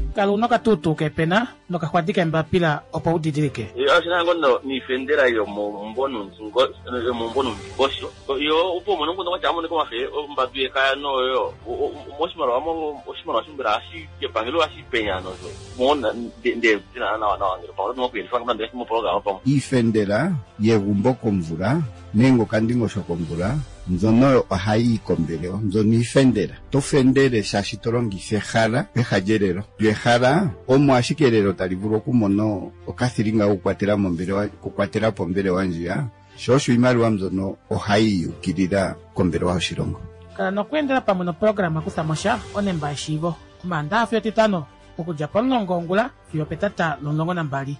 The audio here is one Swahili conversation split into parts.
Kalu no katutu ke pena no kakwatike mbapila opa udidirike. Asina ngono ni fendera yo mbonu bosho. Yo upo mono ngono chamo ne ko mafe mbabie kaya no yo. Moshimaro amo oshimaro shimbira ashi ke pangelo ashi penya no zo. Mona de na ngiro pa no kweli fanga ndese mo programa pa. Ifendera yegumbo komvula nengo kandingo shokomvula nzono ohayi ikombeleo nzono ifendera tofendere shashi tolongise hala pehajerero lyehala omo ashikerero talivulu okumono okathilinga kukwatela pombele wanjiya shosho imaliwa mzono ohayi yukilila kombele wa oshilongo kala nokwendela pamwe no programa kuthamosha onemba eshivo kumanda afyo titano okuja polongo ongula fiyo petata lomulongo na mbali.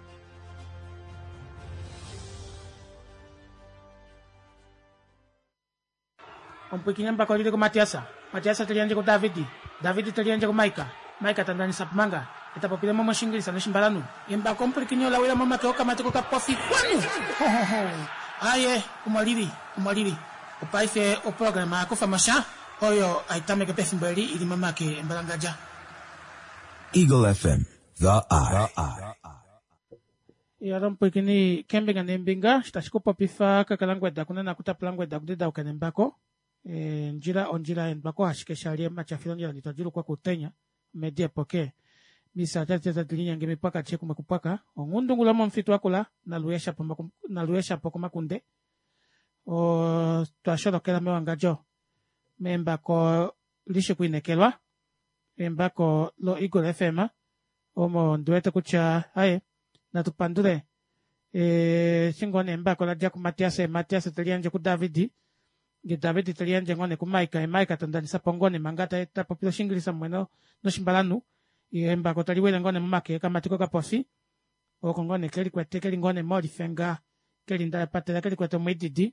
Ompukinya mbako lili ko Matiasa talianje ko David talianje ko Maika tandani sapmanga eta popile momo shingilisa no shimbalanu yemba kompukinya la wela mama ke okamate ko kapofi kwanu aye kumalivi upaife o programa ko famasha oyo aitame ke pefimbali ili mama ke mbalangaja. Eagle FM the eye. Ya rompukini kembe ganembinga stashiko popifa kakalangwe dakuna na kutapalangwe dakudeda ukanembako njira bako hashike sharia machafilo njira nitajuru kwa kutenya media poke misa tata tilinya ngeme paka cheku makupaka ongundungula mfitu wakula na luesha poko makunde o twasholo kela mewangajo membako lishe kuinekelwa membako lo Eagle FM omo nduete kucha hae na tupandure singone mbako la jaku Matias tilianja ku David talianje ngone ku Maika tandani sapongone mangata eta popilo shingilisa mweno no shimbalanu yemba ko taliwele ngone mamake kama tiko kapofi o kongone keli kwete keli ngone mori fenga keli ndala patela keli kwete mwididi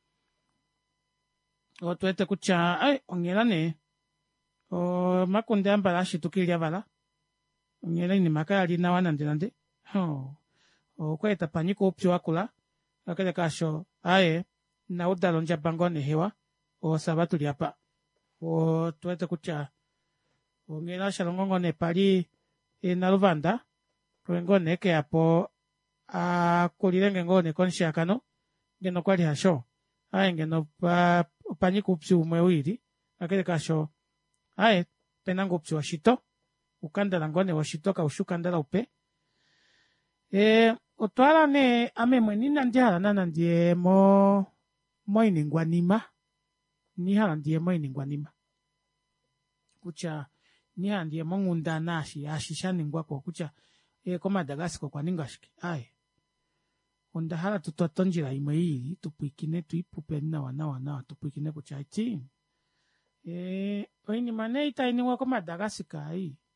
o tuete kucha ongelane o makunde ambala shitukili avala ongela ni makali na wanandilande o kweta paniko upyo akula akele kasho na udalo nja bangone hewa o sabatu liapa o tuete kucha o ngela shalongo ne pali na Luvanda ngone ke apo a kulirenge ngone konsha kano ngeno kwali hasho ngeno paniko upyo mwewili akele kasho penango upyo washito ukanda ngone washito ka ushukanda la upe otwala ne amemwe nina ndihala nana ndiye moiningwanima nihala ndiye moiningwanima kucha nihala ndiye mongunda nashi ashishaningwa kwa kucha ko Madagascar kwa ningashiki ondahala tutotonjira imwe hii tupikine tuipupe na wana tupikine kucha iti oini mane itainiwa ko Madagascar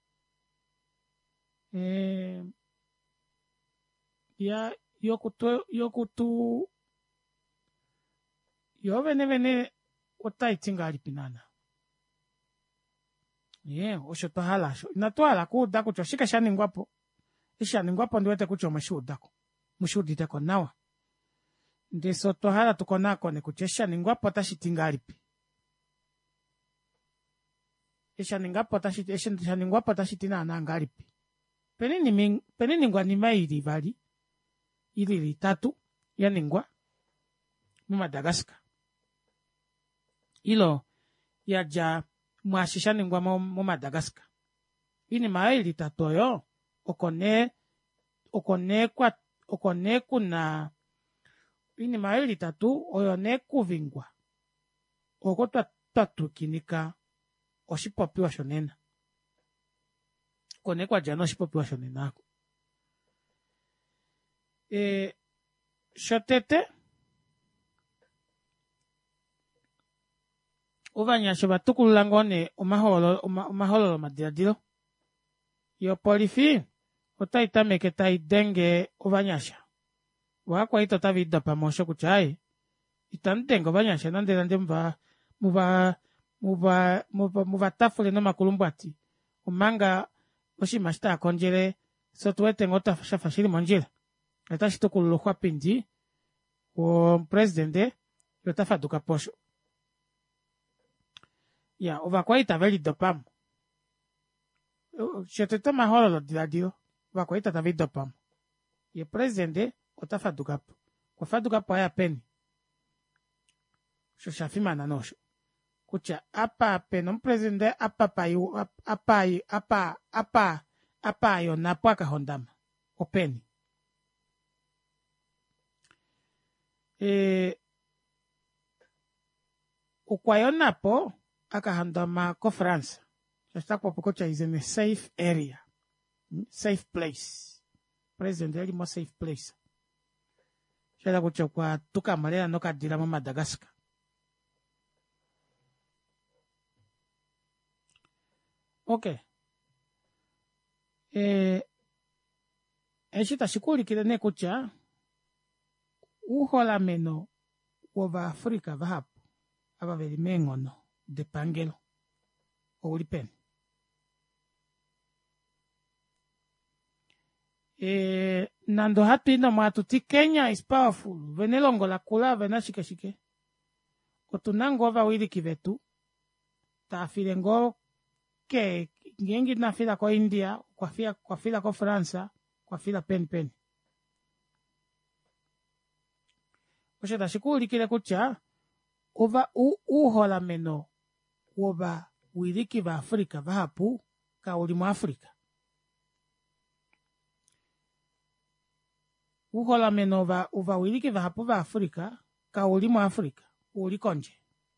ya yokutu yo vene otaitinga alipinana osho tohalasho inatwala kuda kucho shika shaningwapo ndiwete kucho mushuditeko nawa ndiso tohala tukonako ne kucho shaningwapo tashitinga alipi shaningwapo tashitina ananga alipi penini ngwanima ili vali ili litatu yaningwa mu Madagascar ilo yaja mwashishaningwa mu Madagascar ini maili tatoyo okone kuna ini maili tatu oyone kuvingwa oko tatukinika oshipopiwa shonena konekwa jana oshipopiwa shonenako shotete uvanyasho batukulula ngone omaholo madiladilo yo polifi otaitameke taidenge uvanyasha wakwa ito tavida pamosho kuchai itandenga uvanyasha nande muvatafule no makulumbati umanga oshimashita akonjele sotuwete ngota shafashili monjila atashitukululu kwa pindi o presidente yotafaduka posho ya ovakwa itaveli dopamo Chetete maholo di radio. Wakoita David Dopam. Ye presidente otafadukapo. Kwa fadukapo haya peni. Shoshafima na nosho. Kucha apa penom presidente apa yo napaka hondama. Openi. Ukwayo napo akahondama ko France. Shostakwa pokocha is in a safe area. Safe place. President really more safe place. Shada kucha kwa tuka malera noka dilama Madagascar. Okay. Eshita shikuli kile ne kucha uhola meno wova Afrika vahapo aba veli mengono de pangelo oulipen. Nando hatu ina matuti Kenya is powerful. Venelongo la kula vena shike. Otunango ova wili kivetu. Tafilengo ke ngengi na fila kwa India, kwa fila kwa Fransa, kwa fila pen. Osheta shikuli kile kucha ova uhola meno ova wiliki va Afrika vahapu ka ulimu Afrika. Uhola meno ova wiliki vahapu va Afrika ka ulimu Afrika ulikonje.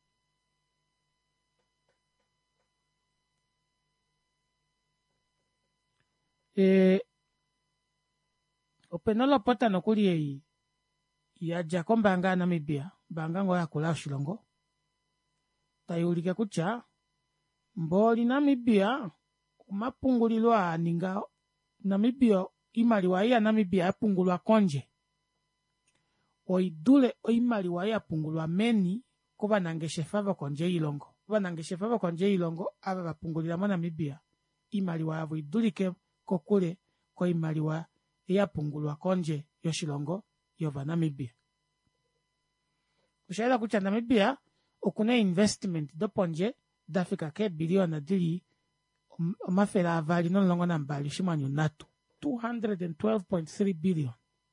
Openolo pota no kuli ya Jakomba nga Namibia banga ngo yakula shilongo tayulike kucha mboli Namibia umapungulilwa ninga Namibia imaliwa ya Namibia apungulwa konje oidule oimaliwa ya pungulwa meni kuba nangeshefa konje ilongo aba bapungulira mo Namibia imaliwa yavo idulike kokule ko imaliwa ya pungulwa konje yoshilongo yova Namibia. Kushaila kucha Namibia okune investment doponje dafika ke biliona dili mafela avali no longo na mbali shimanyu natu 212.3 billion.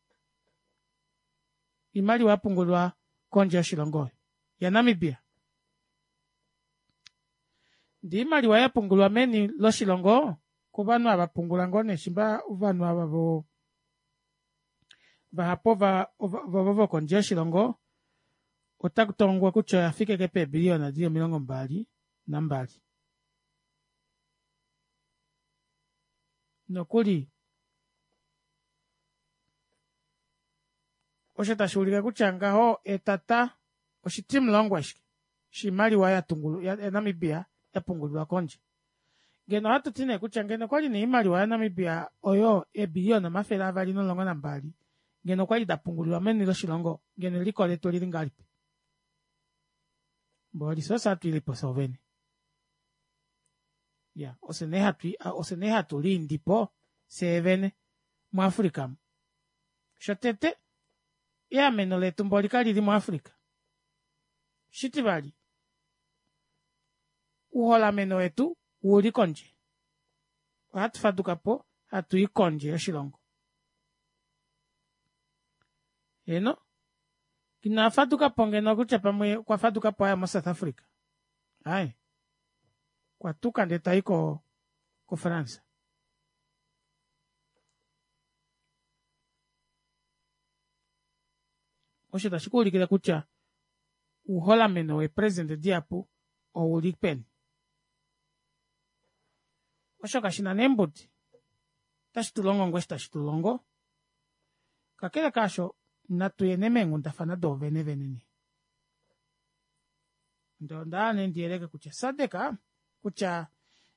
Imali wapungulwa konje yoshilongo ya Namibia. Di imali wa yapungulwa meni loshilongo kubanu abapungula ngone shimba uvanu ababo vahapo konje shilongo otakutongwa kucho yafike kepe biliona dio milongo mbali na mbali. Nokuli osheta shulika kuchanga ho etata oshitim language shimali wa yatungulu ya Namibia yapungulwa konje. Geno hatu tine kuchangene kwali ni imali wa Namibia oyo biliona mafela avali no longo na mbali. Geno kwali dapungulwa meni lo shilongo geno liko leto lingalipi. Bodi sosa hatu ilipo soveni. Ya, osene hatu lindi po sevene mu Afrika. Shotete ya meno letu mbolika lili mu Afrika. Shitibali. Uhola meno etu uli konje. Hatu faduka po hatu ikonje ya shilongo. Eno? Kina faduka ponge no kuchapa mwe kwa faduka po ya South Africa. Hai. Kwa tuka ndeta iko ko France. Osheta shikuli kila kucha uhola meno we president diapo o ulipen. Oshoka shina nembuti. Tashitulongo ngwesta shitulongo. Kakele kasho natuyene mengu ndafana do veneni. Ndo ndane ndieleke kucha sadeka kucha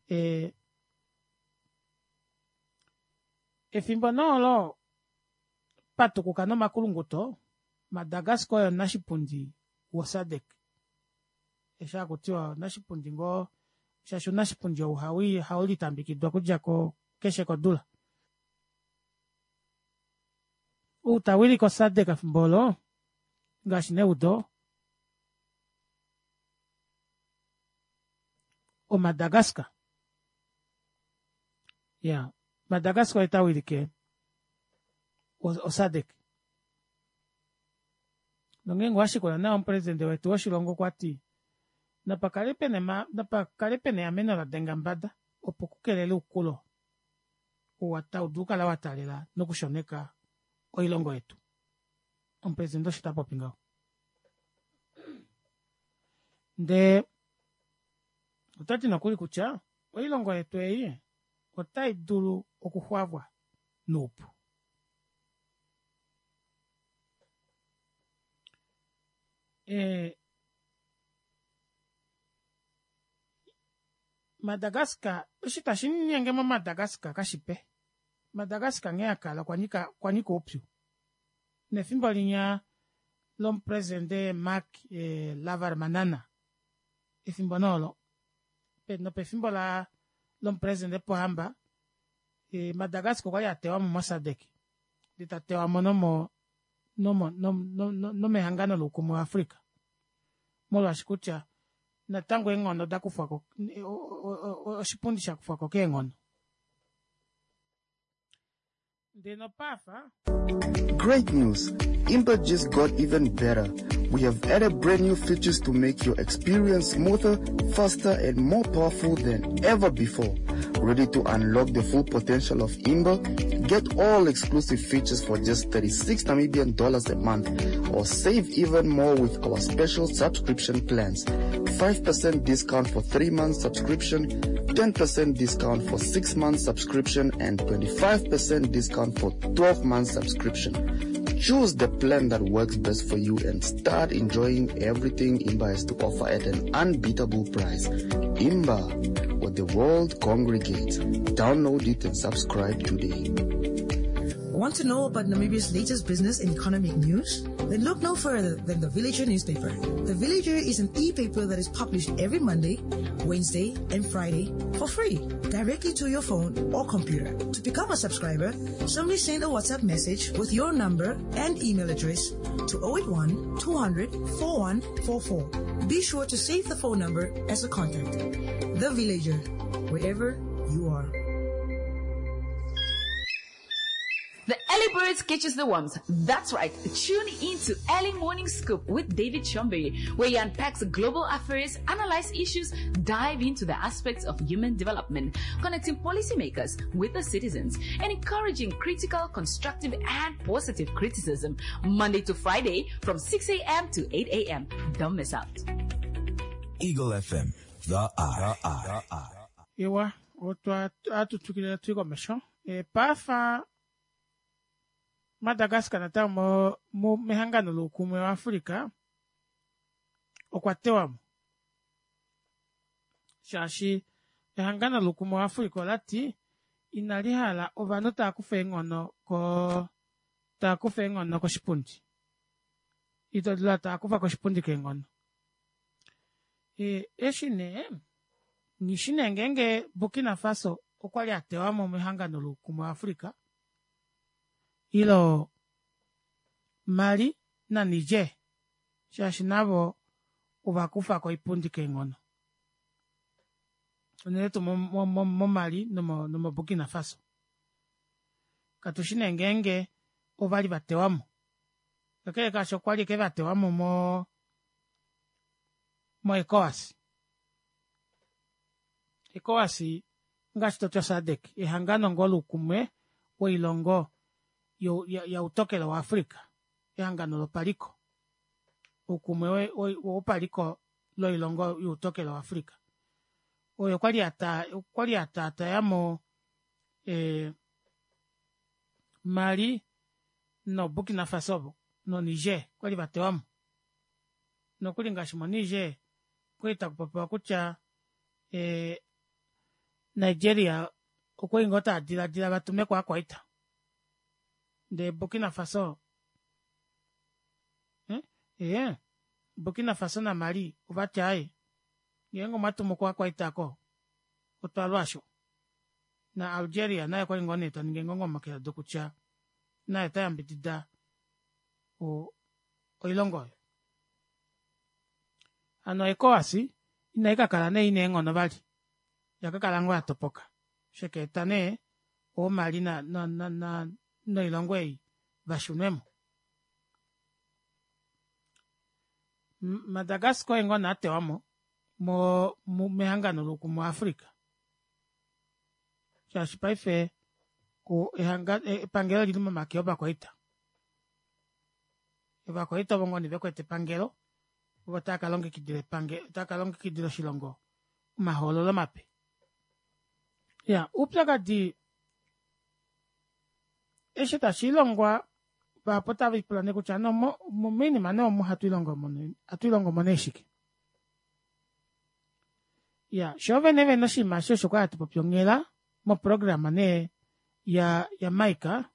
efimbo nolo patukuka no makulunguto Madagascar yo nashipundi wo sadek. Esha kutiwa nashipundi ngo shashu nashipundi yo hauli tambikidwa kujako keshe kodula. Utawili ko sadek afimbolo ngashine udo o Madagascar. Yeah. Madagascar ita wilike. Osadek. Nongengo washikola na president wetu washilongo kwati. Napakalepe ameno la dengambada. Opokukelele ukulo. Uwata uduka la watalela. Nokushoneka oilongo yetu. President shitapo pingao. Nde utati nakuli kucha oilongo yetu eye otai dulu okuhwavwa nupu. Madagascar shitashini nyengema Madagascar kashipe. Madagascar ngeakala kwanika opio. Nefimba linya l'homme president Marc Ravalomanana. Efimba nolo. No pefimba la l'homme president Pohamba. Madagascar kwa yatewa mu Mozambique. Ditatewa monomo no mehangano lukumu Afrika. Molo ashikucha na tango engono dakufako oshipundi shakufako ke engono. Great news! Imba just got even better. We have added brand new features to make your experience smoother, faster, and more powerful than ever before. Ready to unlock the full potential of Imba? Get all exclusive features for just 36 Namibian dollars a month, or save even more with our special subscription plans. 5% discount for 3 months subscription, 10% discount for 6 months subscription, and 25% discount for 12 months subscription. Choose the plan that works best for you and start enjoying everything Imba has to offer at an unbeatable price. Imba, where the world congregates. Download it and subscribe today. Want to know about Namibia's latest business and economic news? Then look no further than The Villager newspaper. The Villager is an e-paper that is published every Monday, Wednesday, and Friday for free, directly to your phone or computer. To become a subscriber, simply send a WhatsApp message with your number and email address to 081 200 4144. Be sure to save the phone number as a contact. The Villager, wherever you are. The early birds catches the worms. That's right. Tune in to Early Morning Scoop with David Chombe, where he unpacks global affairs, analyze issues, dive into the aspects of human development, connecting policymakers with the citizens, and encouraging critical, constructive, and positive criticism. Monday to Friday from 6 a.m. to 8 a.m. Don't miss out. Eagle FM, the eye. Iwa, otu atutukile tuiko mesho. Pafa Madagascar na ta mo mehangano lukumu wa Afrika okwatewa shashi mehangano lukumu wa Afrika lati inalihala ovano takufengono ko shipundi itodula takufa ko shipundi kengono eshine nishine ngenge Burkina Faso okwali atewa mo mehangano lukumu wa Afrika ilo Mali na Niger shashi nabo ubakufa ko ipundi kengono oneto mo Mali no Burkina Faso katushine ngenge ovali batewamo kakele kasho kwali ke batewamo mo ECOWAS ngashito cha SADC ihangano ngolu kumwe wo ilongo ya utokelo wa Afrika ihangano lo paliko ukumwe wo paliko lo ilongo ya utokelo wa Afrika oyo kwali ata yamo Mali no Burkina Faso no Niger kwali batewamo no kulingashimo Niger kwita kupapa kucha Nigeria okwingota adila batume kwa kwaita de Burkina Faso Burkina Faso na Mali ubachaye yengo matumo kwa kwaita ko otwalwasho na Algeria naye kwa ngoneta ngengo makela dokucha naye tayambitida o ilongo ano ECOWAS inaika kala ne ine ngono bali yakakala ngo atopoka sheketane o mali na ilongwe bashunemo. Madagascar ingo na atewamo mo mehangano luku mu Afrika. Shashipa ife ku pangelo lilimo makio bakoita. Bakoita bongo ni bekwete pangelo. Ubotaka longe kidile takalonge kidilo shilongo. Mahololo mape. Ya, uplaga di eshita shilongwa ba pota vipulane kuchano mo minima no mo hatuilongo moneshiki. Ya, shove neve no shimasho shoka atupopyongela mo programa ne ya Maika.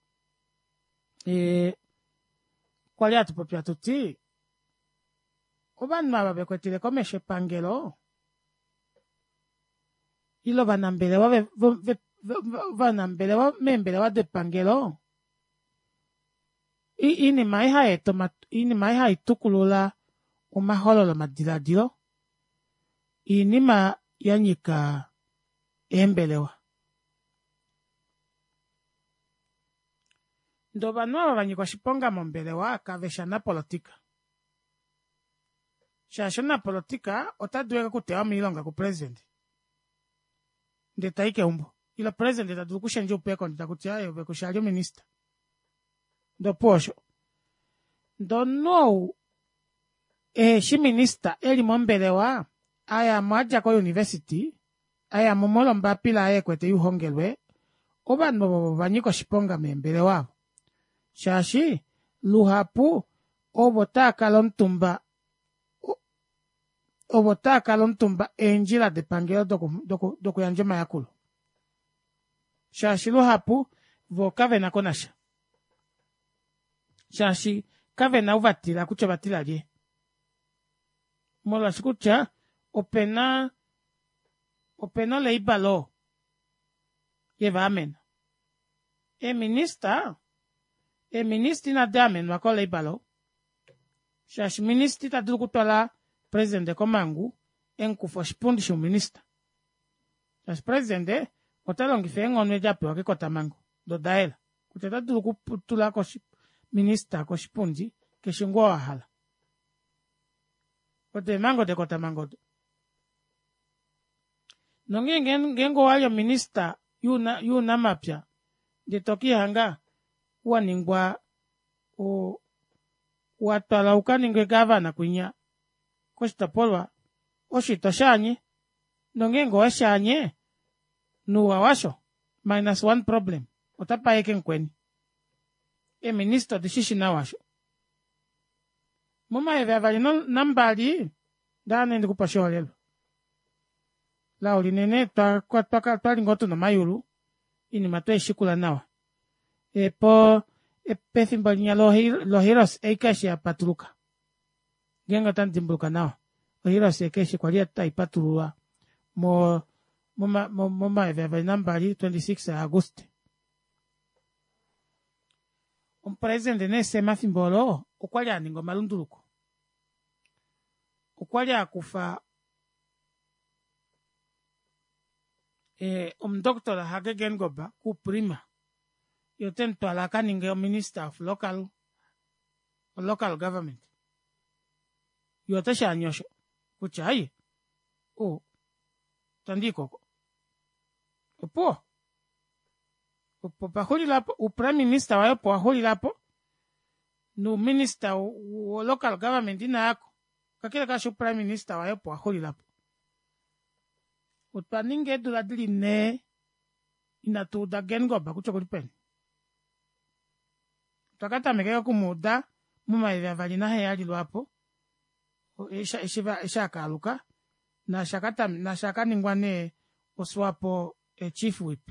Kwali atupopya tuti oban mababe kwetile komeshe pangelo ilo banambele wa membele wa de pangelo ini mai itukulula umahololo madiladilo ini ma yanyika embelewa ndo banwa banyikwa shiponga mombelewa kaveshana politika shashona politika otadweka kutewa milonga ku president ndetaike umbo ila president atadukusha nje upeko nditakutia yo bekushalio minister ndo posho ndo no shi minister eli mombelewa aya maja ko university aya momolo mbapila aye kwete yuhongelwe oba no banyiko shiponga membelewa shashi luhapu obotaka lontumba enjila de pangelo doku yanjema yakulu. Shashi luhapu vo kave na konasha. Shashi kave na uvatila kucha batila lie. Mola shikucha opena leibalo yeva amen. Minister na damen wako leibalo. Shashi minister tadulu kutola presidente komangu enkufo shipundi minister. Shashi presidente otalongi fe ngonwe jape wake kotamangu do daela kuteta dulu kuputula ko minister ko shipundi keshingwa wahala kote mango de kotamango nongi ngengo wayo minister yuna mapya de toki hanga waningwa o watala ukaningwe gavana kunya kosta polwa oshito shanye nongengo washanye nuwa washo -1 problem otapa yeke nkweni minister de shishina washo mama eve avali no nambali dane ndi kupasho lelo la olinene twaka twalingoto no mayulu ini matwe shikula nawa pethimbo nya los heroes eikashi apatuluka genga tantimbuluka nawa los heroes eikashi kwalia taipatulua mo eve nambali 26 Agosto presidente nese mafimbolo ukwalya ningo malunduluko ukwalya kufa doctor hagegen goba ku prima yoten twalaka ninge minister of local government yotasha nyosho kuchai tandiko opo pahuli lapo prime minister wayo pahuli lapo no minister o local government ina yako kakile kasho prime minister wayo pahuli lapo utpaninge duladili ne inatu da gengo bakucho kulipen takata mekeka kumuda muma ivya valina heyali lwapo isha kaluka na shaka ningwane oswapo chief whip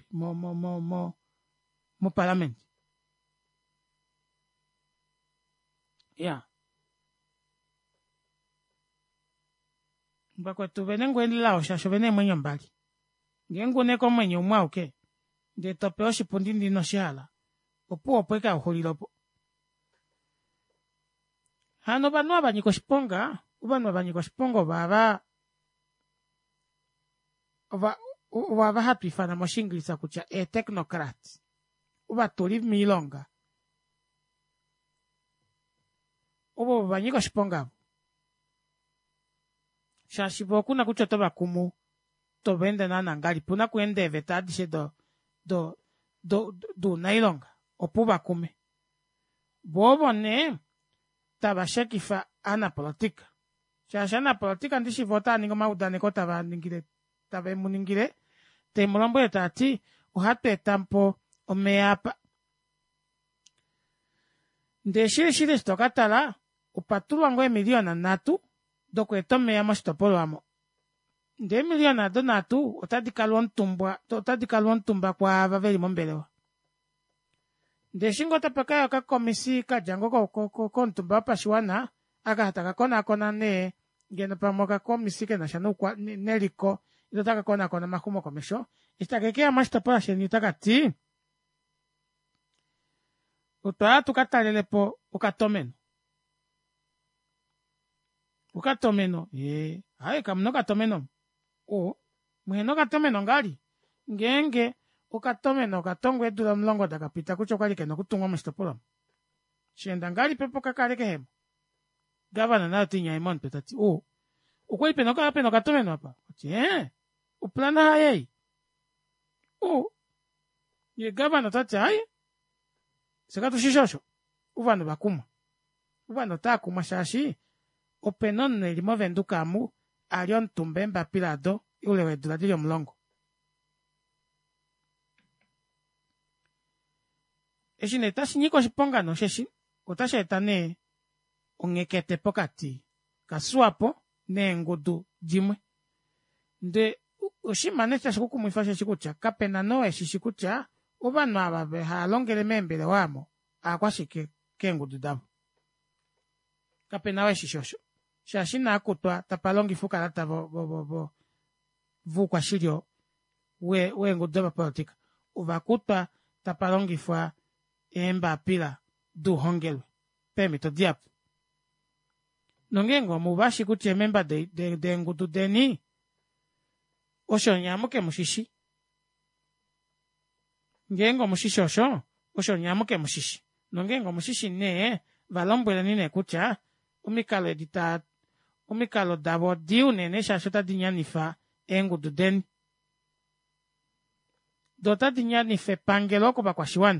mo parliament mbakwa tuvene ngwendi lao shasho vene mwenye mbali ngengune ko mwenye umwauke de topeo shipundi ndino shala opuo pweka uholilopo hano banwa banyiko shiponga baba Uva hatu ifana moshingilisa kucha technocrat. Uva tuli milonga. Uva vanyiko shiponga. Shashivo kuna kucho toba kumu. Tobende na nangali. Puna kuende vetadishe do nailonga. Opuba kume. Bobo ne tabashekifa ana politika. Shashana politika ndishi vota ningo maudane ko taba ningire tabe muningire te mulombo etati uhatu etampo omeapa. Ndeshi shire stokatala upatulu ngo miliona natu doko etome ya mastopolo amo. Nde miliona do natu otadikalon tumba kwa vaveli mombelewa. Ndeshingo tapakayo ka komisi ka jango ko ntumba pashiwana aga hataka kona ne ngena pamoka komisi ke na shanu kwa neliko itaka kona makumo komisho itakekea masta para sheni takati utwa tukatalelepo ukatomeno hai kamno katomeno muheno katomeno ngali ngenge ukatomeno katongwe dula mlongo takapita kucho kali keno kutungwa mstopolo shenda ngali pepo kakale kehemo gavana na tinya imon petati ukweli peno katomeno hapa uplana hayei ye gavana tati hai sekatu shishosho uvano bakuma uvano takuma shashi openon nelimo vendukamu alion tumbemba pilado ule wedula dilio mlongo eshine tashi niko shiponga no sheshi utasha etane ongekete pokati kasuapo ne ngudu jimwe nde ushimane tashuku mwifasha shikucha kapena no eshishikucha ubano ababe halongele membele wamo akwashike kengudu dabu kapena we shishosho shashina akutwa tapalongi fukarata vu kwa shilio we ngudu daba politika uvakutwa tapalongi fwa emba pila du hongelwe pemito diapu nongengo mubashi kuche memba de ngudu deni osho nyamuke mushishi ngengo mushishi osho nyamuke mushishi nongengo mushishi ne valombwele nine kucha umikalo dabo diu nene shashota dinyanifa engudu deni dota dinyanife pangelo ko bakwashiwana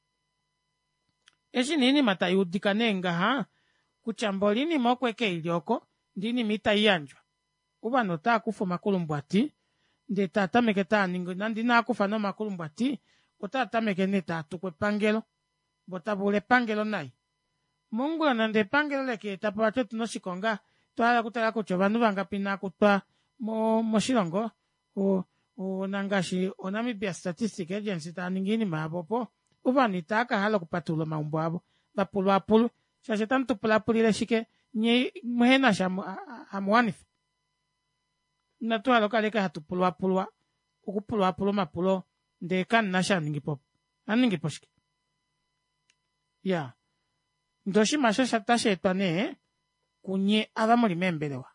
eshi nini matayudikane ngaha kuchambolini mokweke ilioko ndini mita iyanjwa ubano ta kufa makulumbwati nde tatameke ta ningo nandina kufa no makulumbwati utatameke neta tukwe pangelo botabule pangelo nai mungu nande pangelo leke tapate tunoshikonga twala kutala kucho bantu bangapina kutwa moshilongo nangashi onamibia statistic agency ta ningini mabopo ubani taka halo kupatula maumbo abo bapulu shashetan tupulapulile shike nye muhena hamuanif natualo kaleka hatupulapulwa ukupulapulu mapulo ndekan nasha ningipop aningiposhike ya ndoshi masho shatashe etwane kunye abamuli membelewa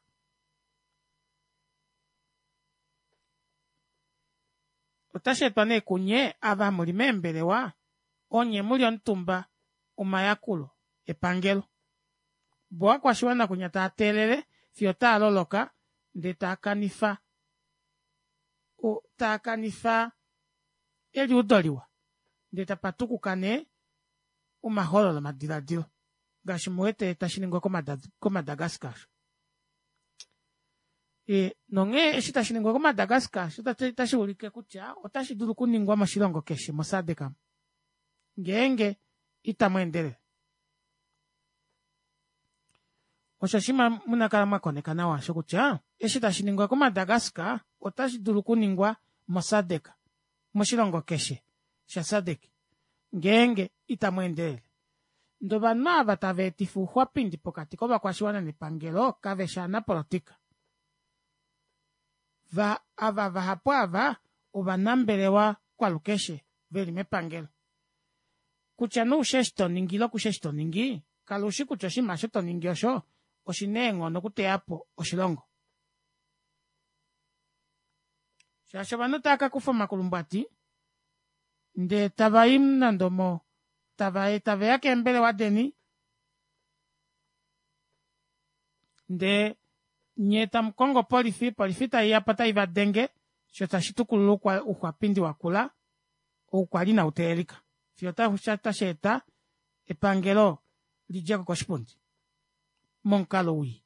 utashe etwane kunye abamuli membelewa onye mulio ntumba umayakulo epangelo boa kwa shiwana kunyata atelele fiota aloloka nde takanifa eli udoliwa nde tapatuku kane umaholo madiladilo gashi muete tashiningwa ko Madagascar nonge eshi tashiningwa ko Madagascar tashulike kucha otashidulu kuningwa mashilongo keshe mosadeka ngenge itamwendele oshashima munakala makonekana washo kucha eshi tashiningwa ko Madagascar otashidulu kuningwa mosadeka moshilongo keshe sha sadek ngenge itamwendele ndo bana batavetifu hwapindi pokati ko bakwashiwana ni pangelo kaveshana politika ava hapo ava ubanambelewa kwa lukeshe veli mepangelo kuchanu usheshito ningi lo kusheshito ningi kalushi kuchoshi mashoto ningi osho oshinengo no kuteapo oshilongo Shasho vanotaka kufa makulumbati nde tavaim na ndomo tave yake mbele wa deni nde nyeta mkongo polifi ta yapata iva denge shota shitukulu kwa ukwapindi wakula ukwali na utelika fiota hushata sheta epangelo lijako kwa shipundi monkalo wi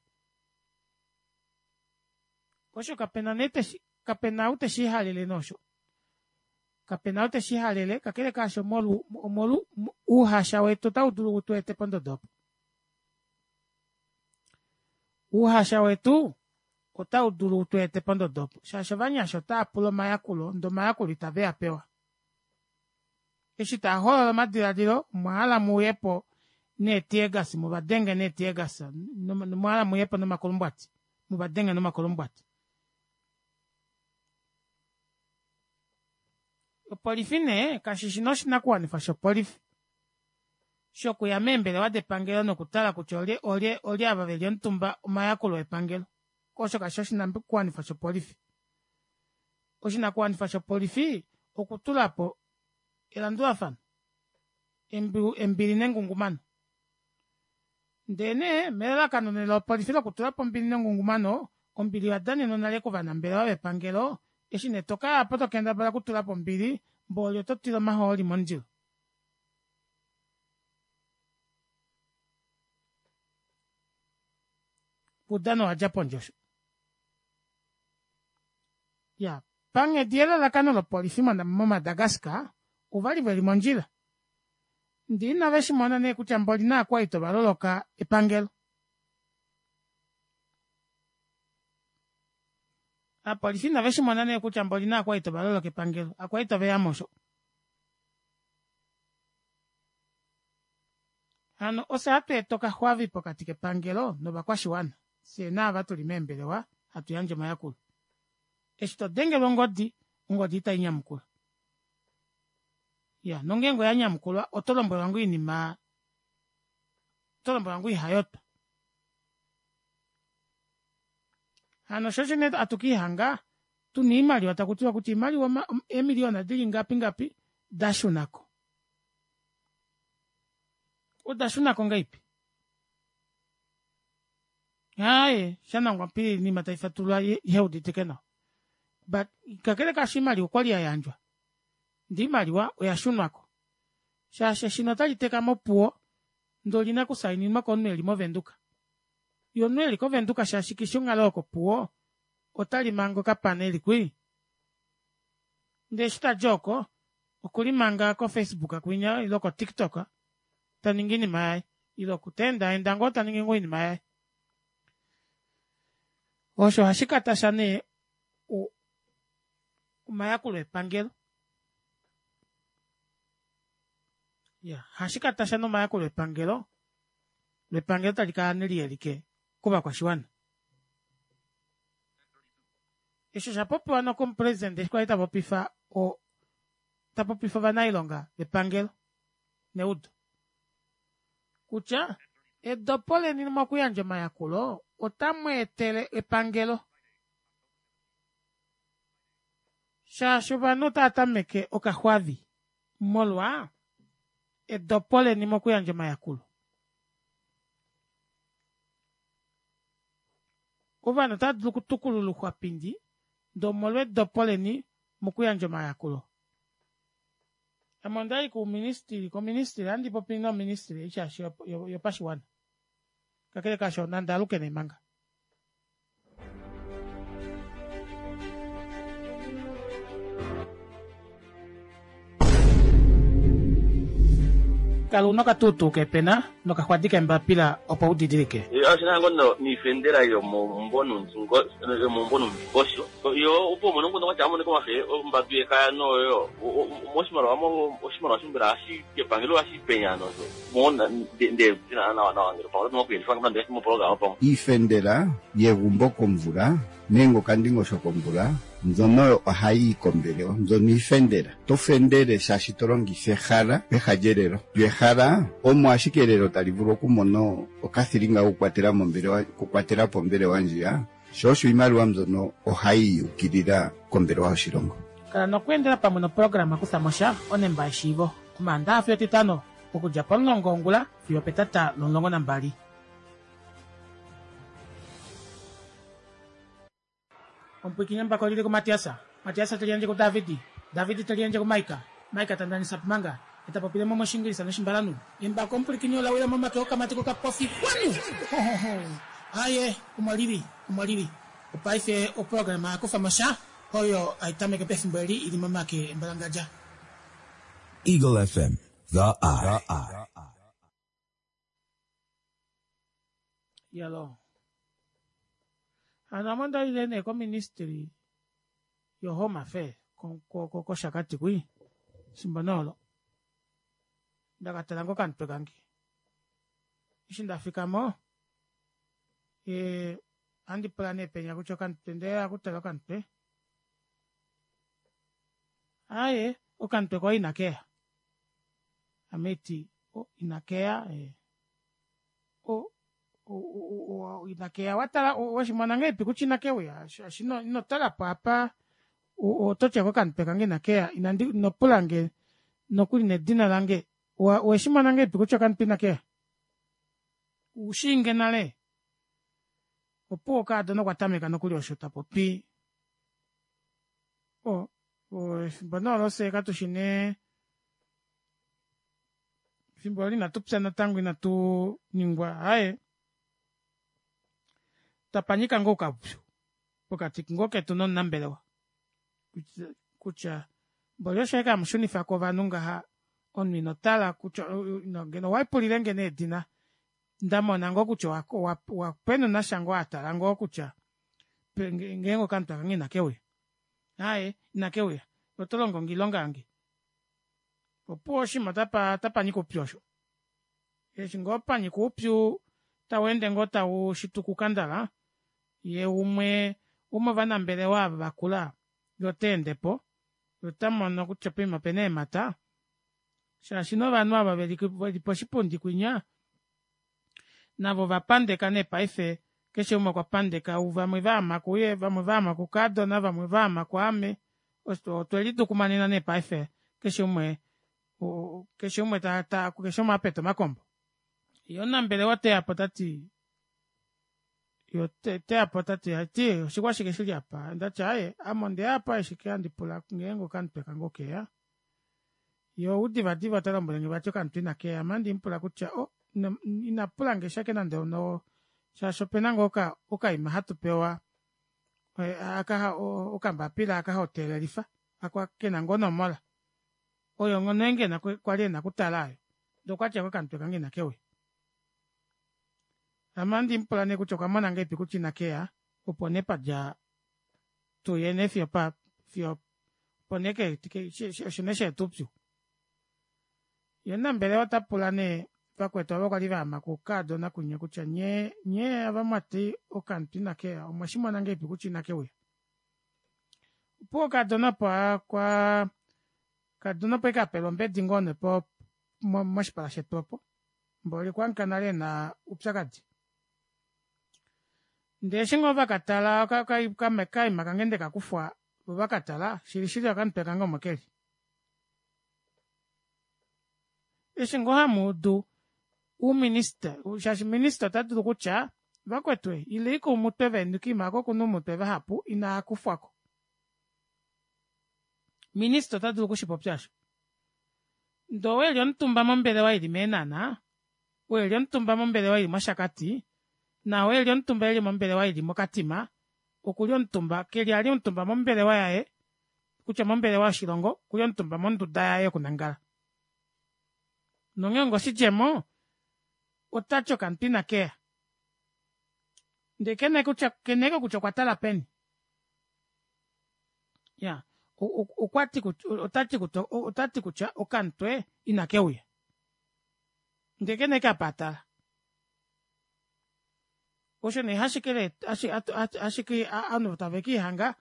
kosho kapena ute shihalele nosho kapena ute shihalele kakele kasho molu uhasha wetu ta udulu tuete pondodopo uhasha wetu ota udulu tuete pondodopo shasho vanyasho ta apulo mayakulo ndo mayakulo itave apewa Eshita holo madiradiro muhala muyepo netiegas mubadenge netiegas muhala muyepo no makolumbati mubadenge no makolumbati Polifine kashishinoshi nakuwa fasho polif shoku ya membele wade pangelo no kutala kuchole olie abaveli ntumba umayakulo epangelo kosho kashoshi nakuwa fasho polif oshina kuwa fasho polifi okutulapo elandua fan embili nengungumano ndene mela kanone lo polifilo kutulapo mbili nengungumano ombili wadani nonale kuvana mbele wawe pangelo eshine toka apoto kenda bala kutulapo mbili mbolyo totilo maholi monjilo Pudano wa Japon josho ya pange diela la kano lo polifimo na Madagascar uvali veli monjila ndina veshi mwana ne kuchamboli na kwa ito baloloka epangelo polifina veshi mwana ne kuchamboli na kwa ito baloloka epangelo akwa ito veya mosho ano ose hatu etoka huavi pokatike pangelo no bakwashi wana sena vatu limembelewa hatu yanje mayakulu eshito denge ngodi ita inyamukula ya nongengo ya nyamukulwa otolombo wangu inima tolombo wangu ihayota hano shoshine atukihanga tuni imali watakutiwa kuti imali wa emiliona dili ngapi dashunako udashunako ngaipi hae shana ngwapili ni mataifa tulwa yeudi tekena but kakele kashimali ukwali yayanjwa ndimaliwa oyashunwako shashe shinotali teka mopuo ndolina kusaini makonweli movenduka yonweli kovenduka shashikishunga loko puo otali mango kapaneli kwi ndeshita joko okulimanga ko Facebook kwinya iloko TikTok taningini mai iloko tenda endango taningi ni mai osho hashikata shane umayakulo epangelo ya hashikata shano mayako le pangelo talika neli elike kuba kwa shiwana esho shapopo wano kum president kwa ita popifa o tapopifa vanailonga le pangelo neudo kucha edopole ni makuyanje mayakulo otamwetele epangelo shashubano tatameke okahwavi molwa edopole ni mokuyanje mayakulu uvano tadulu kutukululu kwa pindi do molwe dopole ni mokuyanje mayakulu amondai ku ministry andi popino ministry ichashi yo pashiwana kakele kasho nandaluke ne manga kalu noka tutu ke pena noka khwadika mbapila opa udidirike ashina ngono ni fendera yo mbonu ngosho yo upo mono ngono chamo ko mafe mbabie kaya no yo moshimaro shimbira ashi ke pangelo ashi peñano so mona de na ngiro pa no kweli fanga ndese mo programa pa ifendera yegumbo komvula nengo kandingo shokomvula nzono ohayi kombeleo nzono ifendera tofendere shashitolongise jara pehajerero yehara omo ashikerero talivulu kumono okathiringa kukwatela pombele wanjia shosho imaliwa mzono ohayiyukilila kombelewa yoshilongo. Kala nokwendela pamwe no programa kuthamosha onemba eshivo kumanda afyo titano okuja pomulongo ongula fiyo petata lomulongo nambali. Ompwiki nyembako lili ku Matiasa talianje ku Davidi talianje ku Maika tandanisa pumanga etapopile momo shingilisa no shimbalanu embako ompwiki nyola wila mama toka matiko kapofi kwanu aye umwaliri upaife o programa kuthamosha hoyo aitameke pefimbeli ili mamake mbalangaja. Eagle FM, the eye. Yalo. Anamanda ilene ko ministry yo home affairs ko shakati kui simbanolo. Ndakatalango kanpe kangi. Ishinda Afrika mo andi plane penya kucho kanpe ndea kutala kanpe. Aye o kanpe ko inakea. Ameti o inakea inakea watala washimwanange pikuchina kewe ashino inotala papa o toche ko kanpe kange nakea inandi no pulange no kuline dina lange washimwanange pikucho kanpe nakea ushinge nale opoka dono kwatameka no kuli oshota popi bonolo se katushine fimboli na tupsa na tangu na tu ningwa aye tapanyika ngoka pokati ngoke tunon nambelewa kucha bolyo sheka mshuni fako vanunga ha on minotala kucha no geno waipulile ngene dina ndamona ngo kucha wa penu na shangwa atala ngo kucha ngengo kanta ngina kewe aye na kewe otolongo ngilongangi oposhi matapa niko pyosho eshingopa niko pyu tawende ngota ushituku kandala ye umwe vana mbele wa bakula yotendepo yotamono kuchapima pene mata shashino vanwa bavelipo shipundi kwinya navo vapandeka ne paife keshe umwe kwa pandeka uvamwe vama kuye vamwe vama kukado na vamwe vama kwame otwelitu kumanina ne paife keshe umwe tata keshe umwe apeto makombo yona mbele wote apotati yo te apotati ati shikwa shikeshili apa ndachaye amonde apa shikia ndipula ngengo kanpe kangokea yo udiva talambole bacho kantina ke amandi mpula kucha inapula ngeshake nande no shashopenango oka imahatu pewa akaha okamba pila akaha hotel lifa akwa kenango no mola oyo ngonenge na kwali na kutalayo dokwacha kwa kanpe kangina kewe amandi mpulane kuchoka mwana ngepi kuchina kea upone paja tuyene fio poneke shineshe tupsu yena mbele watapulane pakweta wakaliva makukado na kunye kucha nye avamati okantina kea omashimo nangepi kuchina kewe po kadona pa kwa kadona pa kapelo mbedi ngone po mashpala shetopo mboli kwa nkanale na upsakadi ndeshingo vakatala kamekai makangende kakufwa vakatala shirishiri akanpeka ngo mokeli eshingo hamudu uminista ushashi minista tatu kucha vakwetwe iliko muteve ndikimako kunu muteve hapu ina akufwako minista tatu kushipopyasho ndo welyo ntumba mombele wa ili menana welyo ntumba mombele wa ili mashakati na welyo ntumba ili mombele wa ili mokatima okulyo ntumba keli ali ntumba mombele wa yae kucha mombele wa shilongo kulyo ntumba monduda yae kunangala nongengo shijemo otacho kantina kea ndekene kucha keneko kucha kwatala peni ya ukwati otati kucha okantwe inakeuya ndekene kapatala osho ne hashiki anu taveki hanga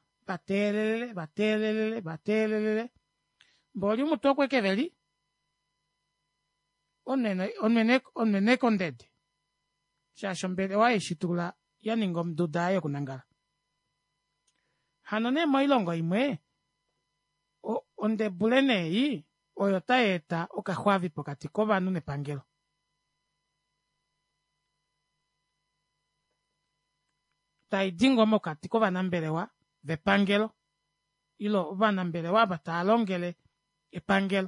batelele mboli mutokwe keveli onene kondede shashombele wa ishitula yaningo mdudayo kunangala hanone moilongo imwe onde buleneyi oyo taeta okahwavi pokati kovanu nepangelo. Taidingo mokati kovanambelewa vepangelo ilo vanambelewa batalongele epangelo.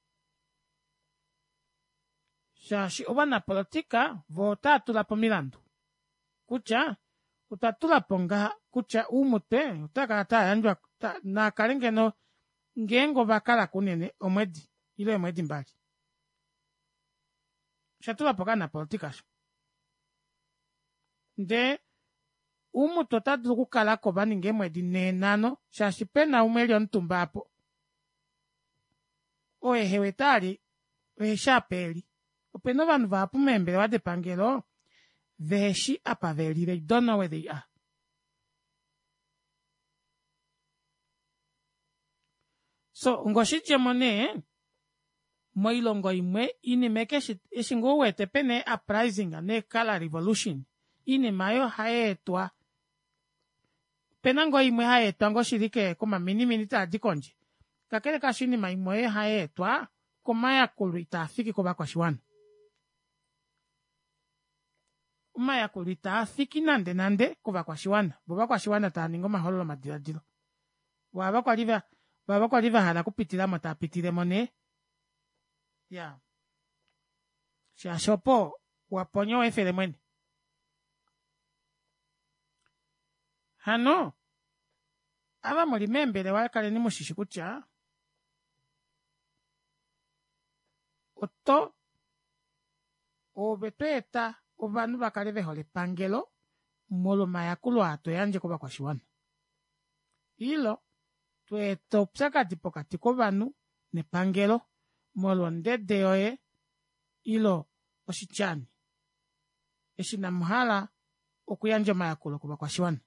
Shashi ovana politika votatulapo milandu kucha utatulapo nga kucha umute utakata yanjwa na kalengeno ngengo vakala kunene omwedi ilo emwedi mbali shatulapo kana politika sho nde umutu otadulu kukalako vaninga emwedi nenano shashi pena umweli omutumbapo oyehe wetali weshapeli opena vanhu vapu membele wa depangelo veshi apa veli, they don't know where they are. So ngoshitye mone moilongo imwe inimeke eshingo wete pene uprising ne kala revolution inimayo haetwa pena ngo imwe haetwa ngo shirike koma mini tadi konje kakele kashini maimwe haetwa koma ya kulita afiki koba kwa shiwana umaya kulita afiki nande koba kwa shiwana boba kwa shiwana taningo maholo madiradilo waba kwa liva hala kupitila matapitile mone ya shashopo waponyo efele mwene hano aba muri membele wakale ni mushishi kucha oto obetweta obanu bakale behole pangelo molo mayakulu ato yanje koba kwa shiwana ilo tweto psakati pokati kovanu ne pangelo molo ndede oye ilo oshichani eshina muhala okuyanja mayakulo koba kwa shiwana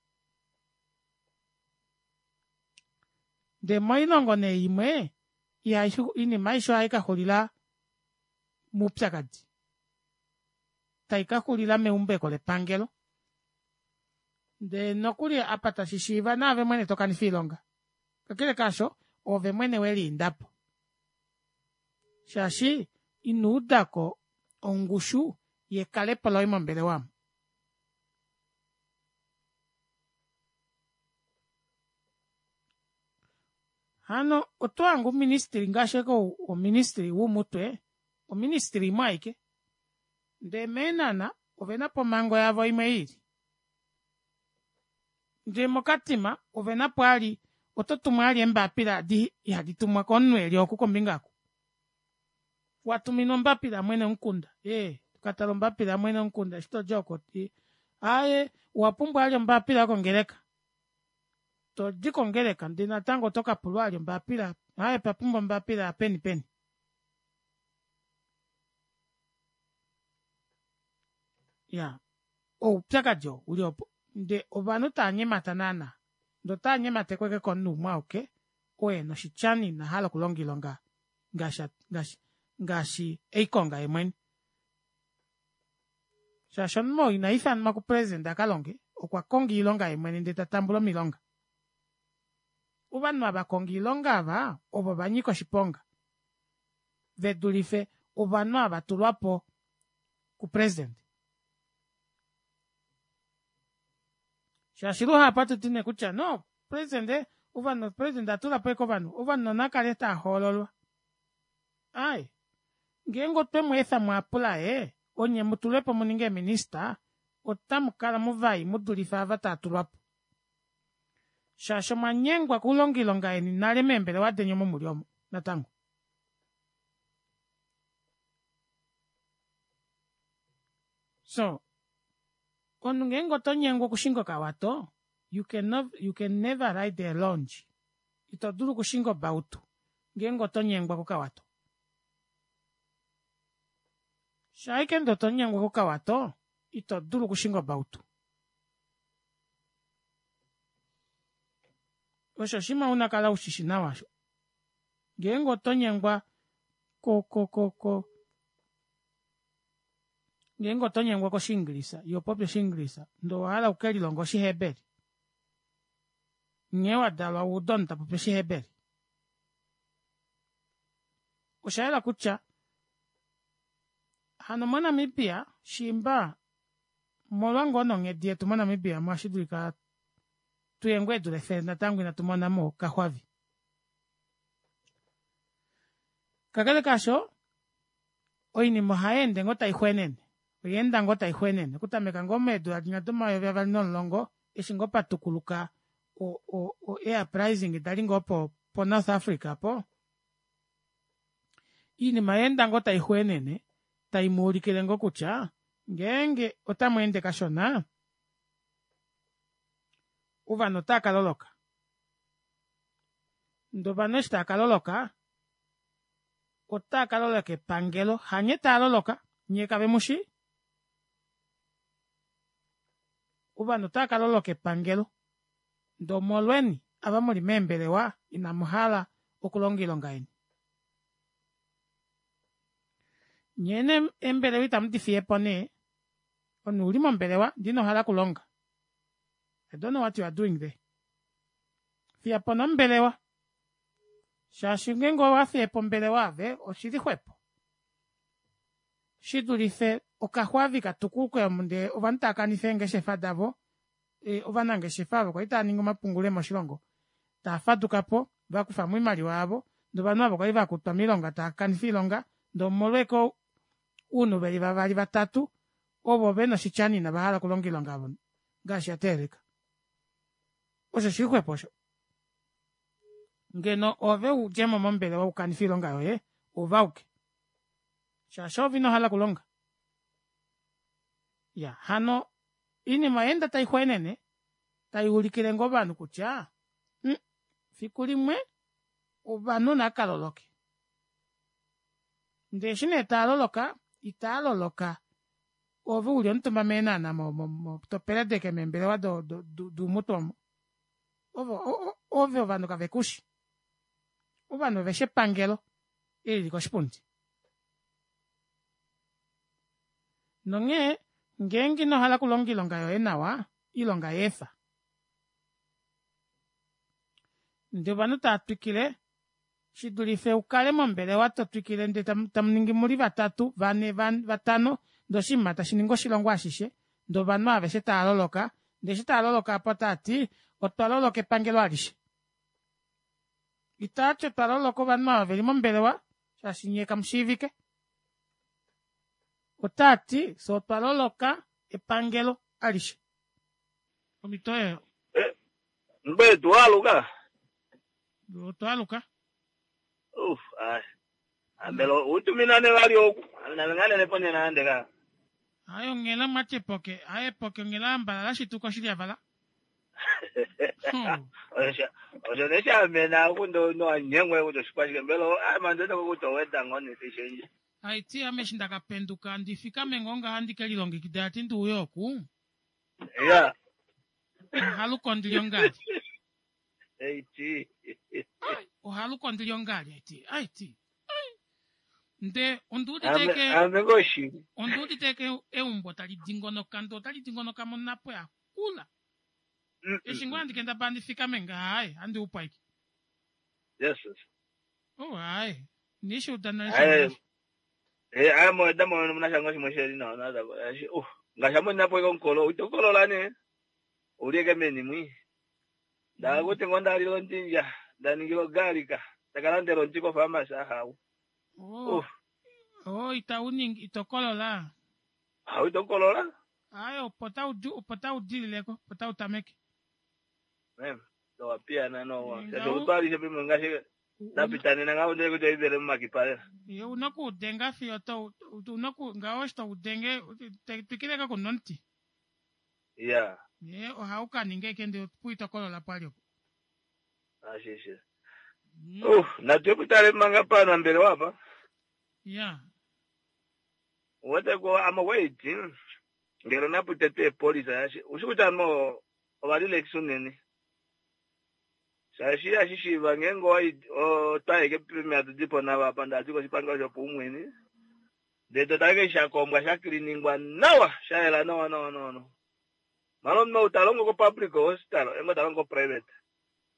de moinongo ne imwe ya ini maisho aika hulila mupsakati taika hulila meumbe kole pangelo de nokuli apata shishiva nave mwene tokani filonga kakile kasho ove mwene weli indapo shashi inudako ongushu yekale poloimo mbele wamu hano otoangu ministry ngasheko o ministry wumutwe o ministry maike nde menana ovena pomango yavo imeiri nde mokatima ovena pwali ototumwali embapira di yaditumwa konweli okukombingako watumino mbapira mwene nkunda tukatalo mbapira mwene nkunda shito joko aye wapumbwa alio mbapira kongereka to dikongereka ndina tango toka pulwali mbapira aye papumbo mbapira peni ya pyakajo uliopo nde ovanu tanye matanana ndo tanye matekweke konu mwauke oe no shichani na hala kulongilonga ngashi eikonga emweni shashon mo inaifan maku president akalonge okwa kongi ilonga emweni nde tatambulo milonga ubanu abakongi ilonga aba obo banyiko shiponga vedulife ubanu abatulwapo ku president shashiru hapa tutine kucha no president uvano president atula peko vanu uvano nakaleta hololwa ai ngengo temu etha mwapula onye mutulepo muninge minister otamukala muvai mudulifa avatatulwapo shasho manyengwa kulongilonga eni nalemembele wadenyo mumuliomo natango so kono ngengo tonyengwa kushingo kawato you can never ride the lounge itodulu kushingo bautu ngengo tonyengwa kukawato shaike ndo tonyengwa kukawato itodulu kushingo bautu osho shima unakala ushishina washo ngengo tonyengwa ngengo tonyengwa ko shingilisa yo popyo shingilisa ndo hala ukelilongo shihebeli nyewa dalwa udon tapupeshi hebeli. Ushaela kucha, hano mwana mipia, shimba, molwango nonge die tumona mipia, mwashidulika tuyengwe dulefe na tangu na tumona mo kahwavi. Kakale kasho, oini mohaende ngota ihuenene. Oyenda ngota ihuenene. Kutameka ngome edu adingatuma yovya valino longo, ishingo patukuluka o air pricing dalingo po North Africa po. Ini maenda ngota ihuenene, taimuri kilengo kucha, ngenge otamwende kashona. Uvano takaloloka. Ndobano takaloloka. Otakaloloke pangelo, hanye taloloka, nyekabe mushi. Uvano takaloloke pangelo. Ndo molweni, abamuli membelewa, inamuhala okulongilongaini. Nyene embelewa itamtifie pone, onulimo mbelewa, dino hala kulonga. I don't know what you are doing there. Fia pono mbelewa. Shashingengo wa fie pombelewa ve, oshidi huepo. Shidulife, okahwavi katukuku ya munde, ovantaka nifenge shefa davo, ovanange shefa wako, ita ningo mapungule moshilongo. Ta fatu kapo, vakufa mwimali wabo, ndo vanu wabo kwa hiva kutwa milonga, ta kanifilonga, ndo molweko unu veli vavali vatatu, obo beno shichani na bahala kulongilonga wabo, gashi ya tereka. Osho shihuepo osho. Ngeno ove ujemo mombele wa ukanifilonga yoye, uvauke. Shashovi no hala kulonga. Ya, hano, ini maenda taihuenene, taiulikile ngobanu kucha. Fikuli mwe, ubanu nakaloloke. Ndeshine italoloka. Ove uliontumba menana mo topele deke membele wa du mutomo. Ove ovanu kavekushi. Uvanu veshe pangelo, ili liko shipunti. Nonge, ngengi no hala kulongilonga yo enawa, ilonga yefa. Ndibanu tatwikile, shidulife ukale mombele wato twikile nde tamningi muri vatatu, vatano, doshimata shiningo shilongo ashishe, ndobanu aveshe taloloka, ndeshe taloloka apatati, otwaloloke pangelo alishe. Itacho taloloko vanu aveli mombele wa, shashinyeka mshivike. Otati, so twaloloka epangelo alishe. Omitoe. Mbe tualuka. Tualuka. Ay. Ambelo utuminane wali oku. Nangane nepone na andeka. Ayo ngela mache poke. Aye poke ngela mbala shituko shilia vala. Ojo nesha mena kundo no anyengwe ujo shipashike mbelo amandene kuto wenda ngone tishenje. Aiti ameshinda kapenduka ndifika mengonga handike lilonge kidati ndu uyoku. Yeah. Haluko ndiliongali. Aiti. Haluko ndiliongali aiti. Aiti. Nde ondudi teke. Amegoshi. Ondudi teke eumbo tali dingono kamo napo ya kula. Eshingwa ndikenda bandifika menga hai andi upaiki. Yes. Oh hai. Nisho danalisha. Amo damo mnashangoshi mosheri no nada. Ngashamo napo konkolo, utokolo lane. Ulieke meni mwi. Da kuti ngonda lilo ntinja, da ningilo galika. Takalande ronchiko fama sahau. Itokolo la. Itokolo la? Ayo, pota udili leko, pota utameke. Do pia na no. Sasa utwali shepe mngashi. Napitani na ngao ndeko tebele makipale. Yo unaku udenga fiyoto, unaku ngaoshta udenge, tikileka kunonti. Yeah. Ohauka ninge kende puito kolo la palio. Ashishe. Na tupitale manga pana mbele wapa. Yeah. Wate go ama waiting. Ngelo naputete police ashi. Ushukuta mo obali election nene. Sashi ashishi bangengo taike premier tipo na bapanda ziko sipanga jo pumweni. De totake shakombwa shakiliningwa nawa shaela no. Malom no talongo ko public hospital, engo talongo private.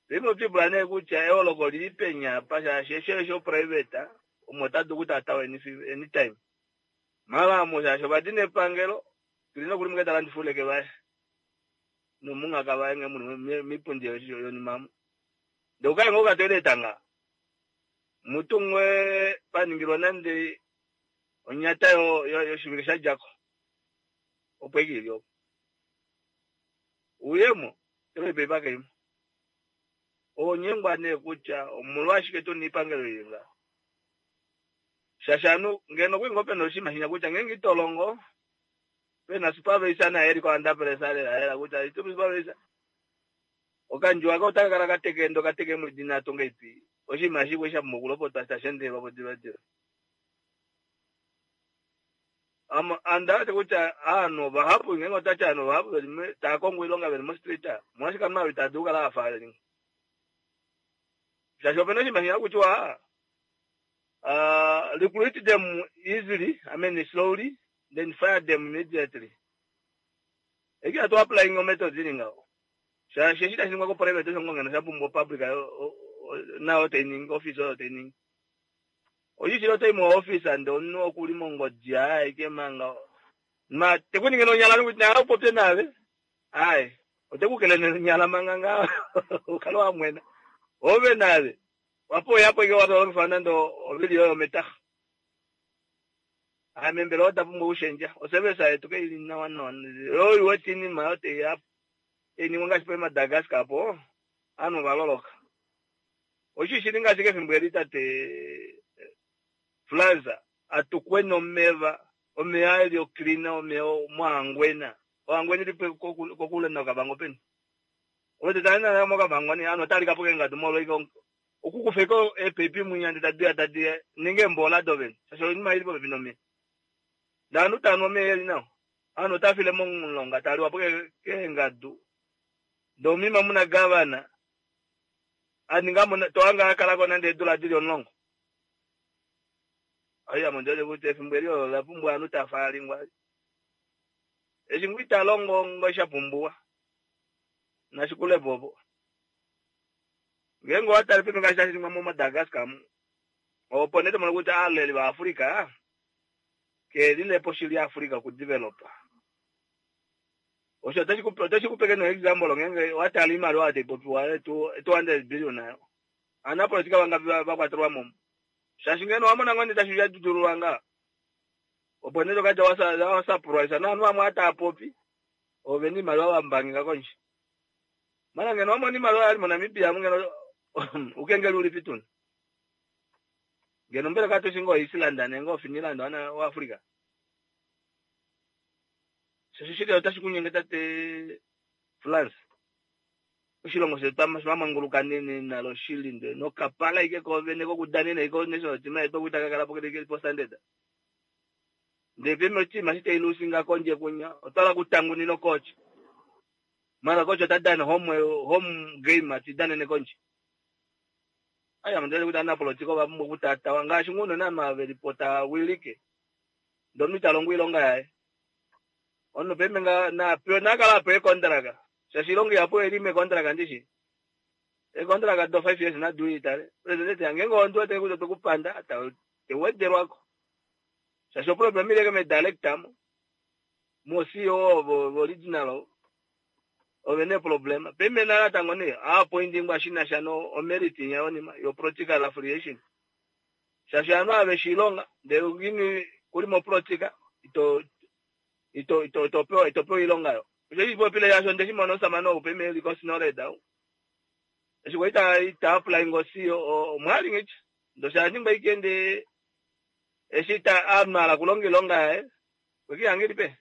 Limo tibrane kucha eolo koli penya pasha shesho private umotatu kutata anytime. Mala moja shabadine pangelo tulino kulimga talandi fule ke bae. No munga ka bae ngemu mi pundi yo ni mamu. Doka ngoka tele tanga. Mutungwe paningiro nande onyata yo shibikisha jako. Opegi yo. Uyemo tele beba ke. Onyengwa ne kucha omulwashi keto ni pangelo yinga. Shashanu ngeno kwingope no shima hinya kucha ngengi tolongo. Pena supervisor na eri kwa ndapele sale era kucha itu supervisor. Okanjwa ka utaka kateke ndo kateke mudina tonga ipi. Oshima shi kwesha mugulo pota stashende babo dibadira. Anda te kucha ano bahapu ngengo tacha ano bahapu ta kongwe longa bel mostrita. Mwashi kama bitaduka la afale. Shashopeno shima hinya kuchwa recruit them easily, slowly, then fire them immediately. If you have to apply your method, she doesn't go private and have public now training, office or training. Or you should take more office and don't know Kulimongo Jai, Gemanga. Ma, the winning on Yalan with now, Potenave. Aye, or the Wukan and Yalamanga, Ukalam, overnight. Wapo yapo ikiwa Fernando video meta. Amembe lota pumbo ushenja. Osebesa tuke na wanon. Roi watini maote yap. Ni mwanga sipe Madagascar hapo. Anu baloloka. Oshi shiringa sike fimberita te Flanza atukweno meva omeali oklina omeo mwangwena. Wangwena lipe kokule na kabango peni. Ote tana na mo kabango ni anu tali kapoke ngatu molo iko okukufeko epepi munyande tadia ninge mbola doben sasa ni maili bo binome danu tano me yeli now ano tafile mongonga tali wapoke ngadu domi mamuna gavana aninga to anga kala ko nande dola dili onlongo aya mondele kute fimberio la pumbwa anu tafali ngwa ejingwita longo ngosha pumbwa na shikule bobo ngengo hata lipi ngashasi mwa Madagascar oponete mwana kuta alele wa Afrika ke lile poshili Afrika ku develop osho tachi kupeke no example ngenge wata alima lo ate popwa 200 billion nayo ana politika wanga bakwatwa mom shashingeno amona ngone tashuja duduru wanga oponete kaja wasa price na nwa mwata popi oveni malwa mbanga konji mana ngeno amoni malwa ali mona mipia ngeno ukengela uli pituni ngeno mbele kato singo Iceland ngo Finland wana wa Afrika sishike utashikunyengeta te France ushilongo setama mama ngulukanene na lo shilinde no kapala ike ko vene ko kudanene ko neso tima to kutaka kala pokete ke postandeda ndebe moti masite ilusinga konje kunya otala kutangu nino coach mara coach tadana home game atidane ne konje aya mndele kutana politiko bambo kutata wangashi ngono na maveripota wilike ndomita longwilonga yae ono pemenga na pena kala pe kontraga sashilongi yapo elime kontraga ndishi kontraga do 5 years na duitare president yangengo ndo ate kuto kupanda ata te wedero wako sasho problem ile kama dialectam mosio original ovene problema pemena la tangoni pointing machine shano omeriti yaoni yo political affiliation shashano ave shilonga de ugini kulimo politika ito peo ilonga yo je popile ya sonde simono samano peme liko sinore dau esi ita apply ngosi o mwali ngichi ndo shanyimba ikende esita amala kulongi longa wiki angiri pe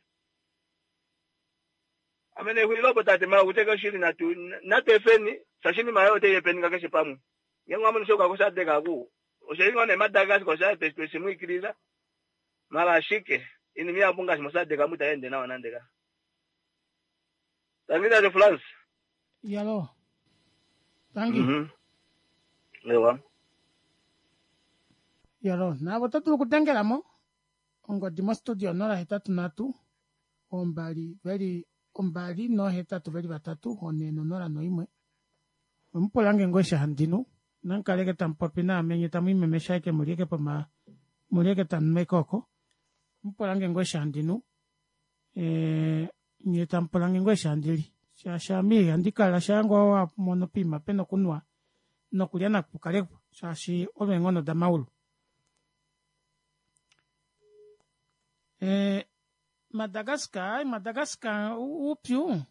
amene huilo botate mara kuteka shiri na tefeni sashini mayo te yepeni ngakeshe pamu yengo amene shoka ko sadde ka ku o shiri ngone Madagascar ko sa pespesi mu ikiriza mara shike ini mi abunga simosade ka muta ende na wanandeka tangida de France yalo tangi lewa yalo na botatu kutengera mo ongo dimo studio nora hetatu natu ombali no hetatu veri batatu oneno nora no imwe mpolange ngwesha handinu nankaleke tampopi na amenye tamwime meshaike mulieke pama mulieke tanmekoko mpolange ngwesha handinu nye tampolange ngwesha handili shami andikala shangwa wa monopima peno kunwa nokulya nakukalekwa shashi olwengono da maulu. Madagascar upyu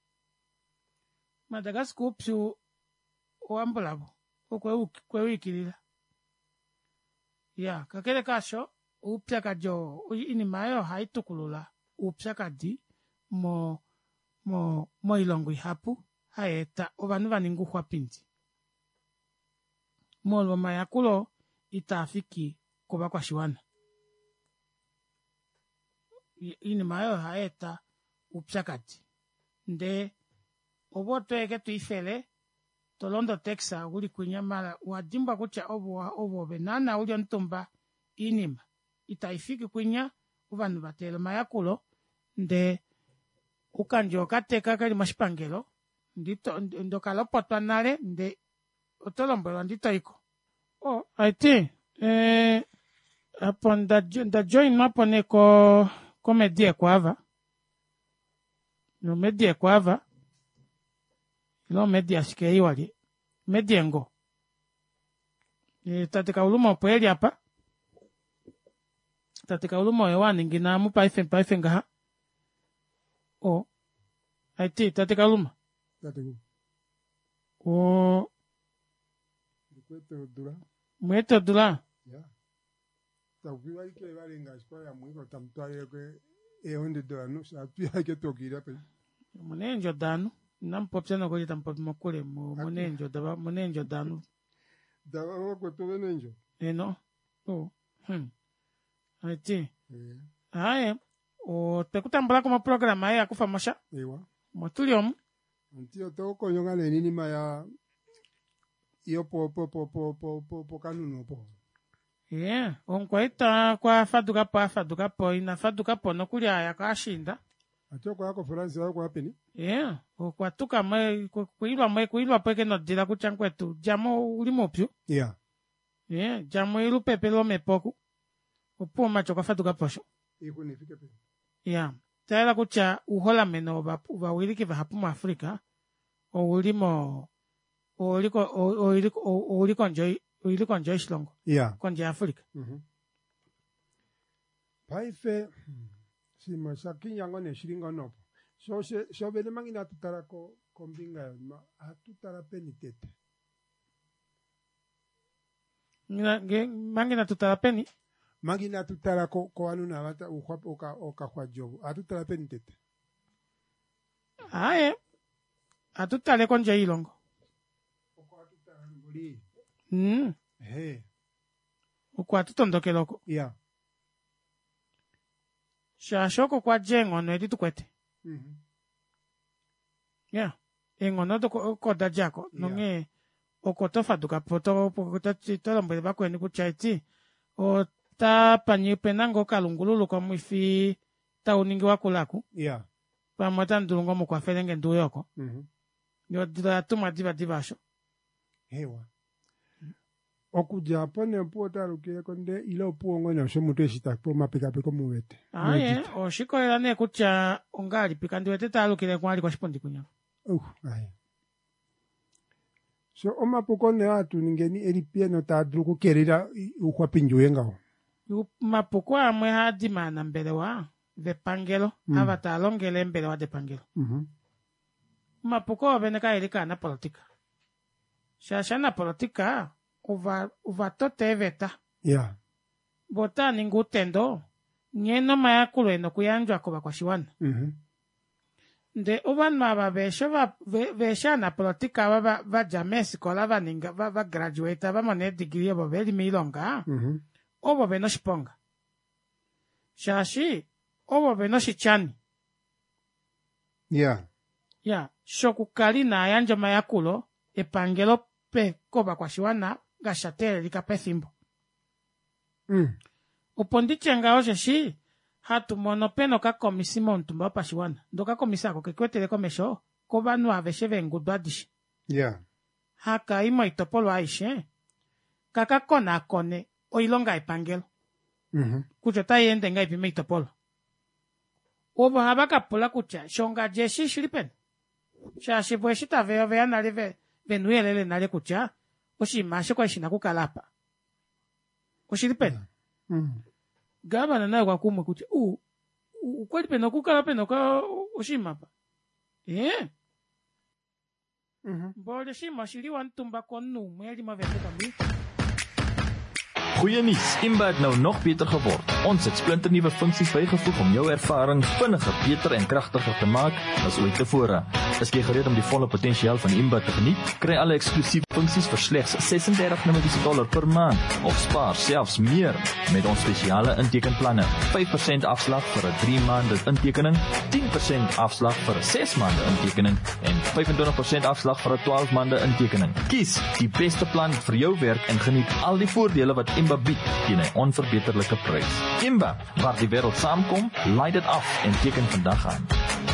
oambulabo okwewikilila ya kakele kasho upyakajo inimayo haitukulula upyakadi mo ilongo ihapu haeta ovanu vaninga uhwapindi molwa mayakulo itafiki kuba kwa shiwana inimayo haeta upyakadi nde obo tweke tuifele tolondo teksa uli kwinyamala wadimba kucha obo benana uli ontumba inima itaifiki kwinya uvanu batelo mayakulo nde ukanjo kateka kali mashipangelo ndo kalopotwa nale nde otolombelwa nditoiko aiti apo nda join mapo neko komedie kwava no medie kwava ilo media shike iwali mediengo tatika ulumo poeli apa tatika ulumo ewani ngina mu paife ngaha aiti tatika ulumo Mweto dula ya takuwa ike balenga shikoya mwiko tamtwaye kwe $100 no sapia ke tokira pe munenjo danu nampopya no kuli tampopi mokule munenjo danu dawa ko to benenjo eno aiti aye tekutambula kuma programa ya kufa mosha ewa motuliomu ntio to ko yonga le nini maya yo po kanunu po onkwaita kwa faduka po ina faduka po nokulya yakashinda atoko yako France yako apeni okwatuka kuilwa peke no dira kuchankwetu jamo ulimopyo jamo ilu pepe lo mepoku opuma choka faduka posho ikunifike pe taela kucha uhola meno bawiliki bahapuma Afrika oulimo oliko njoi shilongo konje Afrika paife si masaki yango ne shiringa nopo so bele mangina tutara ko kombinga ma atutara penitete mangina tutara peni mangina tutara ko anuna wata oka kwa jobu atutara penitete aye atutale konje ilongo ukwatutondokeloko shashoko kwa jengono edi tukwete engono koda jako nonge okotofa dukapoto tolombele bakweni kuchaiti o tapanyipe nango kalungululu kwa mwifi tauningi wakulaku pamwata ndulungo mukwafelenge nduyoko yodila tuma divasho hewa okuja pone puotalukile konde ilo puongono shomutu eshita po mapikapi komuwete oshikolela ne kucha ongali pikandiwete talukile kwali kwa shipondi kunya so omapukone atu ningeni elipieno tadulu kukerera ukwapinjuyengawo mapuku amwe hadimana mbele wa vepangelo avatalongele mbele wa depangelo mapuku oveneka elikana politika shashana politika uvatote eveta bota ningu utendo nyeno mayakulo eno kuyanjwa kuba kwa shiwana nde uvanu ava veshana politika vajame esikola vaninga vagraduate vamone degree ovo velime ilonga ovo veno shiponga shashi ovo veno shichani shokukali na ayanja mayakulo epangelo pe koba kwa shiwana gashatele likape thimbo upondichenga oje shi hatu mono peno kakomisimo ntumba pa shiwana ndo kakomisako kekwetele komesho kobanu aveshe vengudwa dishi haka imo itopolo aishe kaka kona kone oilonga ipangelo kucho ta yende nga ipime itopolo obo habaka pula kucha shonga jeshi shilipen shashi bweshi ta veo vea nale venuelele nale kucha oshimashe kwa ishina kukalapa oshilipen gabana nayo kwa kumwe kucha ukweli peno kukala peno ka oshimapa Bole shima shiliwa ntumba konu mweli mavende kambi. Goeie nuus, Imba het nou nog beter geword. Ons het splinternuwe funksies bygevoeg om jou ervaring vinniger, beter en kragtiger te maak as ooit tevore. Is jy gereed om die volle potensiaal van Imba te geniet? Kry alle eksklusiewe funksies vir slegs $36 per maand of spaar selfs meer met ons spesiale intekenplanne. 5% afslag vir 'n 3 maande intekening, 10% afslag vir 'n 6 maande intekening en 25% afslag vir 'n 12 maande intekening. Kies die beste plan vir jou werk en geniet al die voordele wat Imba bied teen 'n onverbeterlike prys. Imba, waar die wêreld saamkom, laai dit af en teken vandag aan.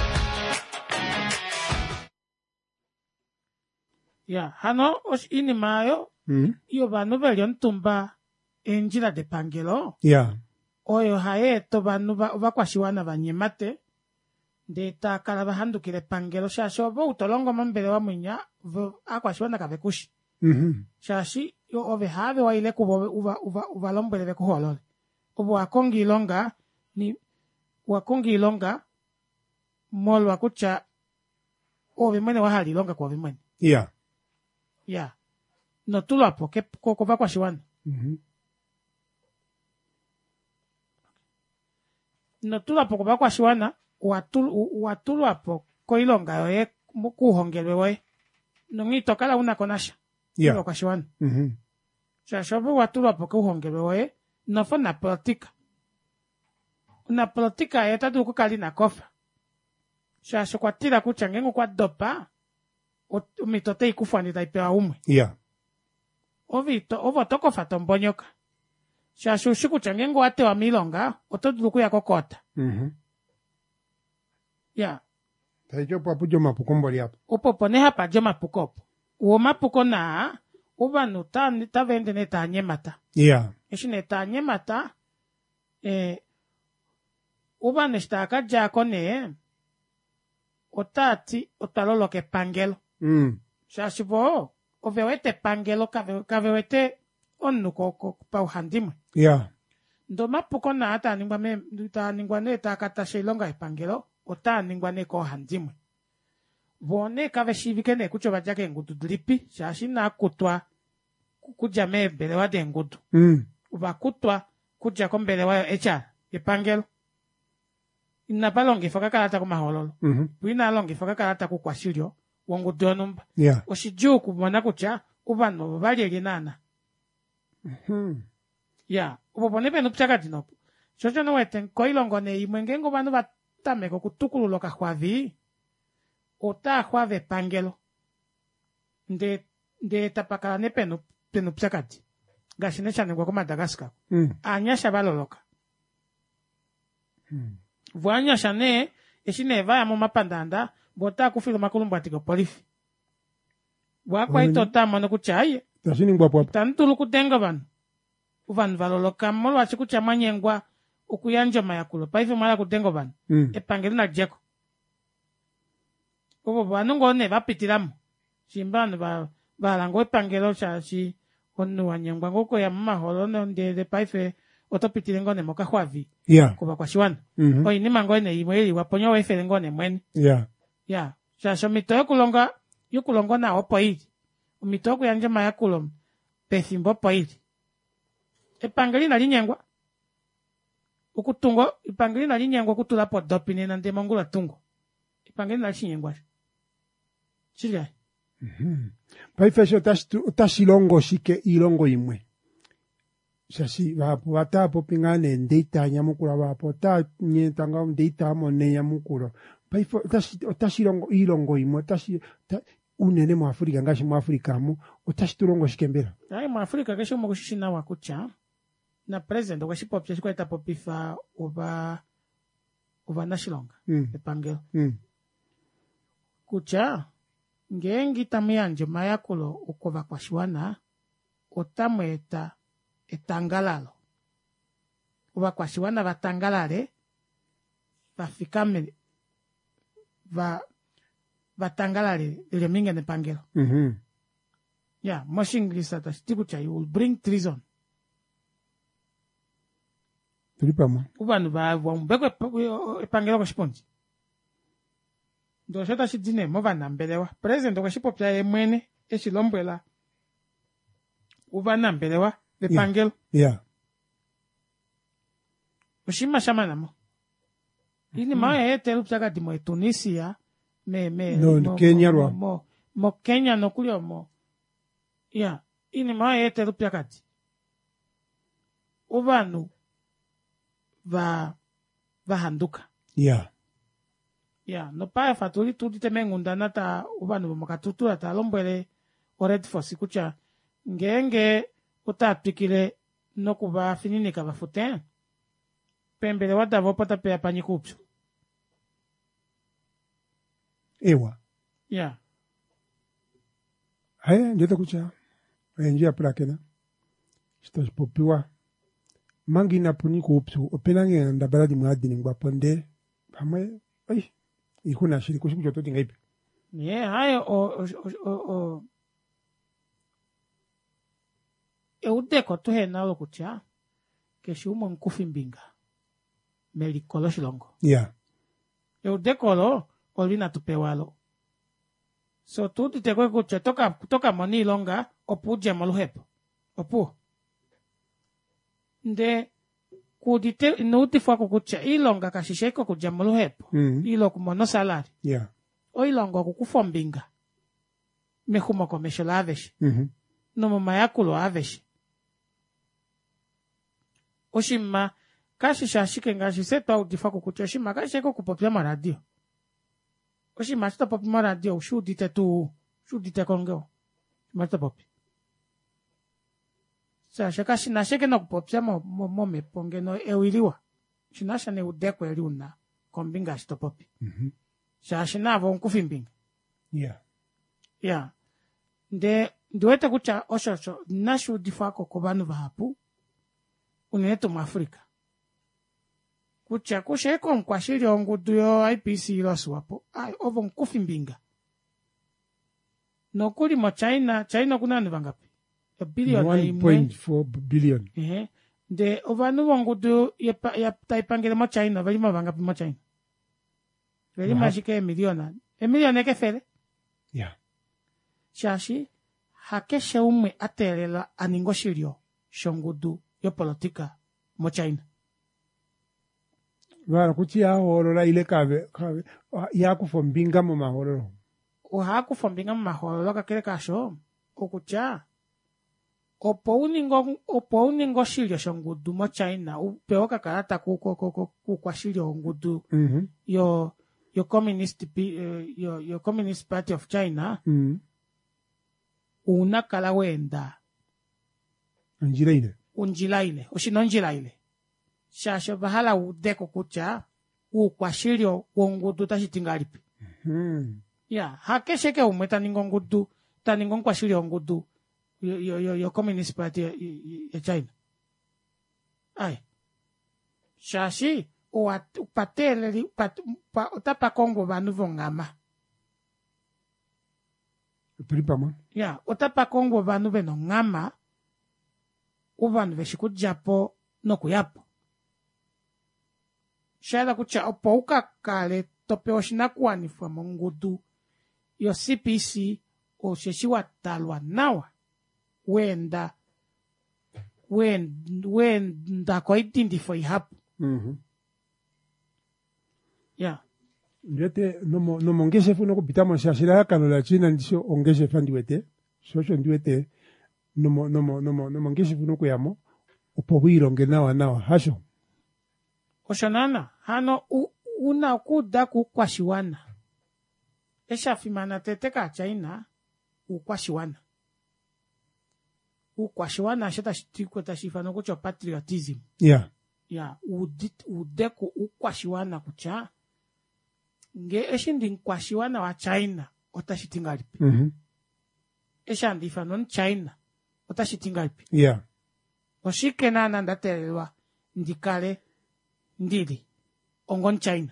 Ya, hano os inimayo yo banu belion tumba enjila de pangelo. Ya. Oyo hae to banu bakwashiwana banyemate de ta kalabahandu kile pangelo shasho bo utolongo mambele wa munya akwashiwana kabekushi. Shashi yo ove have wa ile kubo uva lombele be kuholole. Obo wakongi ilonga ni wakongi ilonga mol wakucha ove mwene wa hali ilonga kwa ove mwene. Ya. Ya. No tulapo ke koko bakwashiwana. No tulapo ko bakwashiwana watulapo ko ilonga yo kuhongelwe we. No ngito kala una konasha. Ya. Kwa shiwana. Shashobu watulapo kuhongelwe we. No fo na politika. Una politika eta duku kali na kofa. Shasho kwa tira kuchangengu kwa dopa. Umitote ikufani taipewa umwe. Ya. Ovo toko fatombonyoka. Shashu shiku changengu ate wa milonga. Oto duku ya kokota. Ya. Taijo papu jo mapukomboli hapo. Upopone hapa jo mapukopo. Uo mapuko na uba nuta nita vende neta anyemata. Ya. Ishi neta anyemata. Uba neshtaka jako ne. Otati otalolo ke pangelo. Shashibo ovewete pangelo kavewete onu ko pa uhandimwe. Ya. Ndo mapuko na ata ningwa ne ta kata shilonga pangelo ota ningwa ne ko handimwe. Bone kave shivike ne kucho bajake ngudu dripi shashi na kutwa kujame mbele wa de ngudu. Uba kutwa kuja ko mbele wa echa pangelo. Ina palongi foka kalata kumahololo. Wina longi foka kalata kukwashilyo. Wangu donumba. Yeah. Oshiju kubona kucha ubano bali nana. Ya, ubone penu pchakati nopo. Chocho no weten koilongo ne imwengengo banu batame ko kutukulu ka hwavi. Ota hwave pangelo. Nde tapakala ne penu pchakati. Gashine chane kwa Madagascar. Anyasha baloloka. Vuanyasha ne eshine vaya mu mapandanda bota kufilo makulumbu atiko polifi. Wakwa ito tama no kuchaye. Tasini ngwapo hapo. Tantulu kutenga banu. Uvan valoloka molo wachikucha manyengwa ukuyanja mayakulo. Paifi mala kutenga banu. Epangeli na jeko. Ubo banu ngone vapitiramu. Shimbanu balango epangelo shashi onu wanyengwa ngoko ya mama holono ndele paife otopitire ngone moka hwavi. Yeah. Kuba kwa shiwana. Oi ni mangone imweli waponyo wefele ngone mweni. Yeah. Ya, shasho mito yukulonga na opo hili. Mito kuyanja mayakulom, pethimbo opo hili. Epangeli na linyengwa. Ukutungo, epangeli na linyengwa kutulapo dopine na ndemongula tungo. Epangeli na linyengwa. Chilia. Paifesho tashilongo shike ilongo imwe. Shashi vapo watapo pingane ndeita nyamukura vapo ta nyetanga ndeita mone nyamukura. Paifo tashilongo ilongo imwe unene mu Afrika ngashi mu Afrika mu otashitulongo shikembera. Ai mu Afrika kesho mu kushishina wakucha na president wa shipopya shikweta popifa uba nashilonga epangelo. Kucha ngengi tamuyanje mayakulo ukova kwa shiwana otamweta etangalalo uva kwa shiwana vatangalale vafikame vatangalale lile mingene pangelo. Yeah, moshingilisa tashitikucha you will bring treason. Tulipamo. Ubanu mbekwe pangelo kwa shiponji. Ndo shota shidine mova nambelewa. President kwa shipopya emwene eshilombwela. Uva nambelewa le pangelo. Yeah. Ushima shamana mo. Ini maya yete lupchaka dimo Tunisia. No, Kenya rwa. Mo Kenya no kulio mo. Yeah. Ini maya yete lupchaka di. Uvanu. Handuka. Yeah. Yeah, no pa faturi tuti temengunda nata ubanu makatutura ta lombele ored fosi kucha ngenge utapikile no kuba finini kava futen. Pembele wada vopata pe apanyi kupsu. Ewa. Yeah. Haya njeta kucha. Njia prakena. Stas popiwa. Mangi na puni kupsu. Openange ndabara di mwadi ngwa ponde. Hamaye. Ay. Ikuna shiri kushikucho toti ngaipi. Yeah, hayo eudeko tuhe nalo kucha. Keshi umo nkufi mbinga. Melikolo shilongo. Yeah. Eudeko lo, olina tupewalo. So tuti tekwe kucha, toka moni longa, opu jamalu hepo. Opu. Nde, kudite inuti fwa kukucha, ilonga kashisheko kujamalu hepo. Ilo kumono salari. Yeah. O ilonga kukufo mbinga. Mekumo komeshola aveshi. Nomo mayakulo aveshi. Oshima, kashisha shike ngashi seto au difako kucha. Oshima, kashiko kupopia maradio. Oshima, sito popi maradio, ushudite kongeo. Mata popi. Sa shakashina shike no kupopia mo meponge no ewiliwa. Shinasha ne udeko eliuna. Kombinga shito popi. Shashina avo nkufi mbinga. Yeah. Yeah. Ndiwete kucha osho nashu difako kubanu vahapu. Uneneto mwafrika. Kucha eko mkwashiri ongudu yo IPC ilosu wapo. Ovo nkufi mbinga. Nokuli mo China kuna vangapi? A billion. 1.4 billion. De ovanu ongudu ya taipangele mo China. Velima vangapi mo China. Velima shike miliona. Miliona ke fere? Yeah. Shashi, hakeshe umwe atelela aningo shirio. Shongudu yo politika mo China. Wala kuchi ya horora ile kave ya kufombinga mo mahororo. Uha kufombinga mo mahororo kakele kasho. Okucha. Opo uningo shirio shongudu mo China. Upeoka karata kukwa shirio ngudu. Your Communist Party of China. Unakala wenda. Unjilaile. Oshino njilaile. Shasho bahala udeko kucha. Ukwashirio wongudu tashitingalipi. Yeah. Hakesheke umeta ningongudu. Taningon kwashirio ngudu. Your Communist Party ya China. Ay. Shashi. Upatele. Utapa Kongo vanuvo ngama. Pripama. Yeah. Utapa Kongo vanuve no ngama. Uvanu veshiku japo no kuyapo. Shada kucha opo ukakale tope oshinakuwa ni fwa mongudu. Yo CPC o sheshiwa talwa nawa. Wenda kwa itindi fwa ihapu. Yeah. Ndete no mongese fu no kupitamo shashira kano la China ndisho ongese fandiwete. Shosho ndiwete no mongese fu no kuyamo. Upowiro nawa hasho. Oshonana, hano una kuda kukwashiwana. Esha fimana teteka China ukwashiwana. Ukwashiwana sheta shitiko tashifano kucho patriotism. Yeah. Yeah, udeko ukwashiwana kucha. Nge eshi ndi nkwashiwana wa China otashitingalipi. Mhm. Non China otashitingalipi. Yeah. Oshike nana ndatelelwa ndikale ndili ongon China.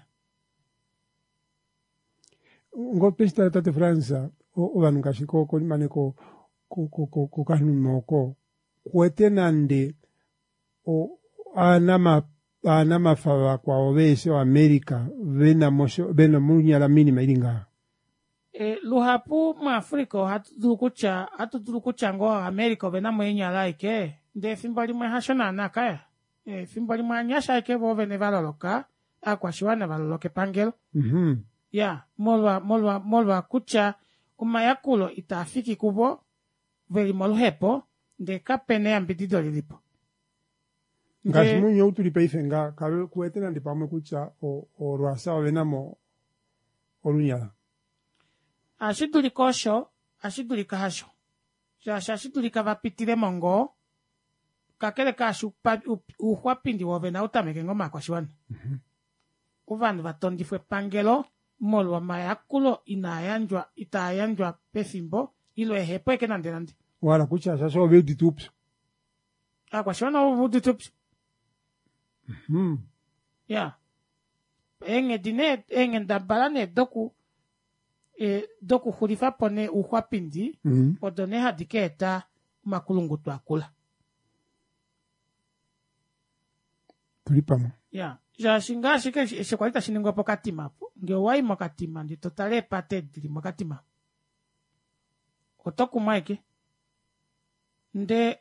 Ngo pesta tate Fransa o vanunga shiko ko mane ko kanu moko kwete nande o anama fava kwa ovese o America vena munya la minima ilinga. Luhapu mu Afrika hatudulu kucha ngo America vena mwenya like nde fimbali mwe hashona nakaya. Fimbali mwe nyasha ke vo vene valoloka akwashiwana valoloke pangelo. Mhm. Ya, molwa kucha umayakulo itafiki kubo veli molhepo nde kapene ambidido lilipo. Ngashi munyo utulipa ifenga kabe kuete nande pamwe kucha o rwasa o venamo olunyala. Ashiduli kosho, ashiduli kahasho. Ashiduli kavapitile mongo kakele kashu uhwapindi wovena utameke ngoma kwa shiwana. Uvanu vatondifwe pangelo molwa mayakulo itayanjwa pefimbo ilo ehepo eke nande. Wala kucha sasa o vedi tups. Kwa shiwana o vedi tups. Ya. Enge ndabalane doku hurifa pone uhwapindi odone hadiketa makulungu tuakula. Tulipamo. Ya. Ja shinga shike shekwalita shiningwa pokatima po. Ngeo wai makatima ndi totale pate dili makatima. Otoku maike. Nde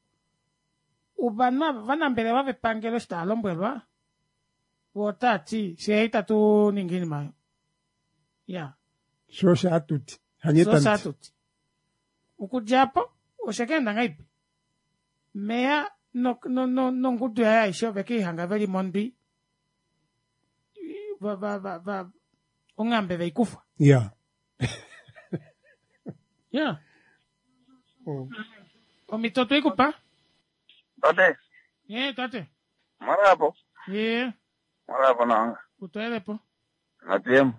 vana mbele wave pangelo shita alombwelwa. Wotati sheita tu ningini mayo. Ya. Shosha atuti. Shosha atuti. Ukujapo oshekenda ngaipi. Mea no ngudu ya isho veki hanga veli mondi. Ungambe veikufa. Yeah. Yeah. Omitoto ikupa? Tate. Yeah, tate. Marapo. Yeah. Marapo nanga. Utoele po. Natiemu.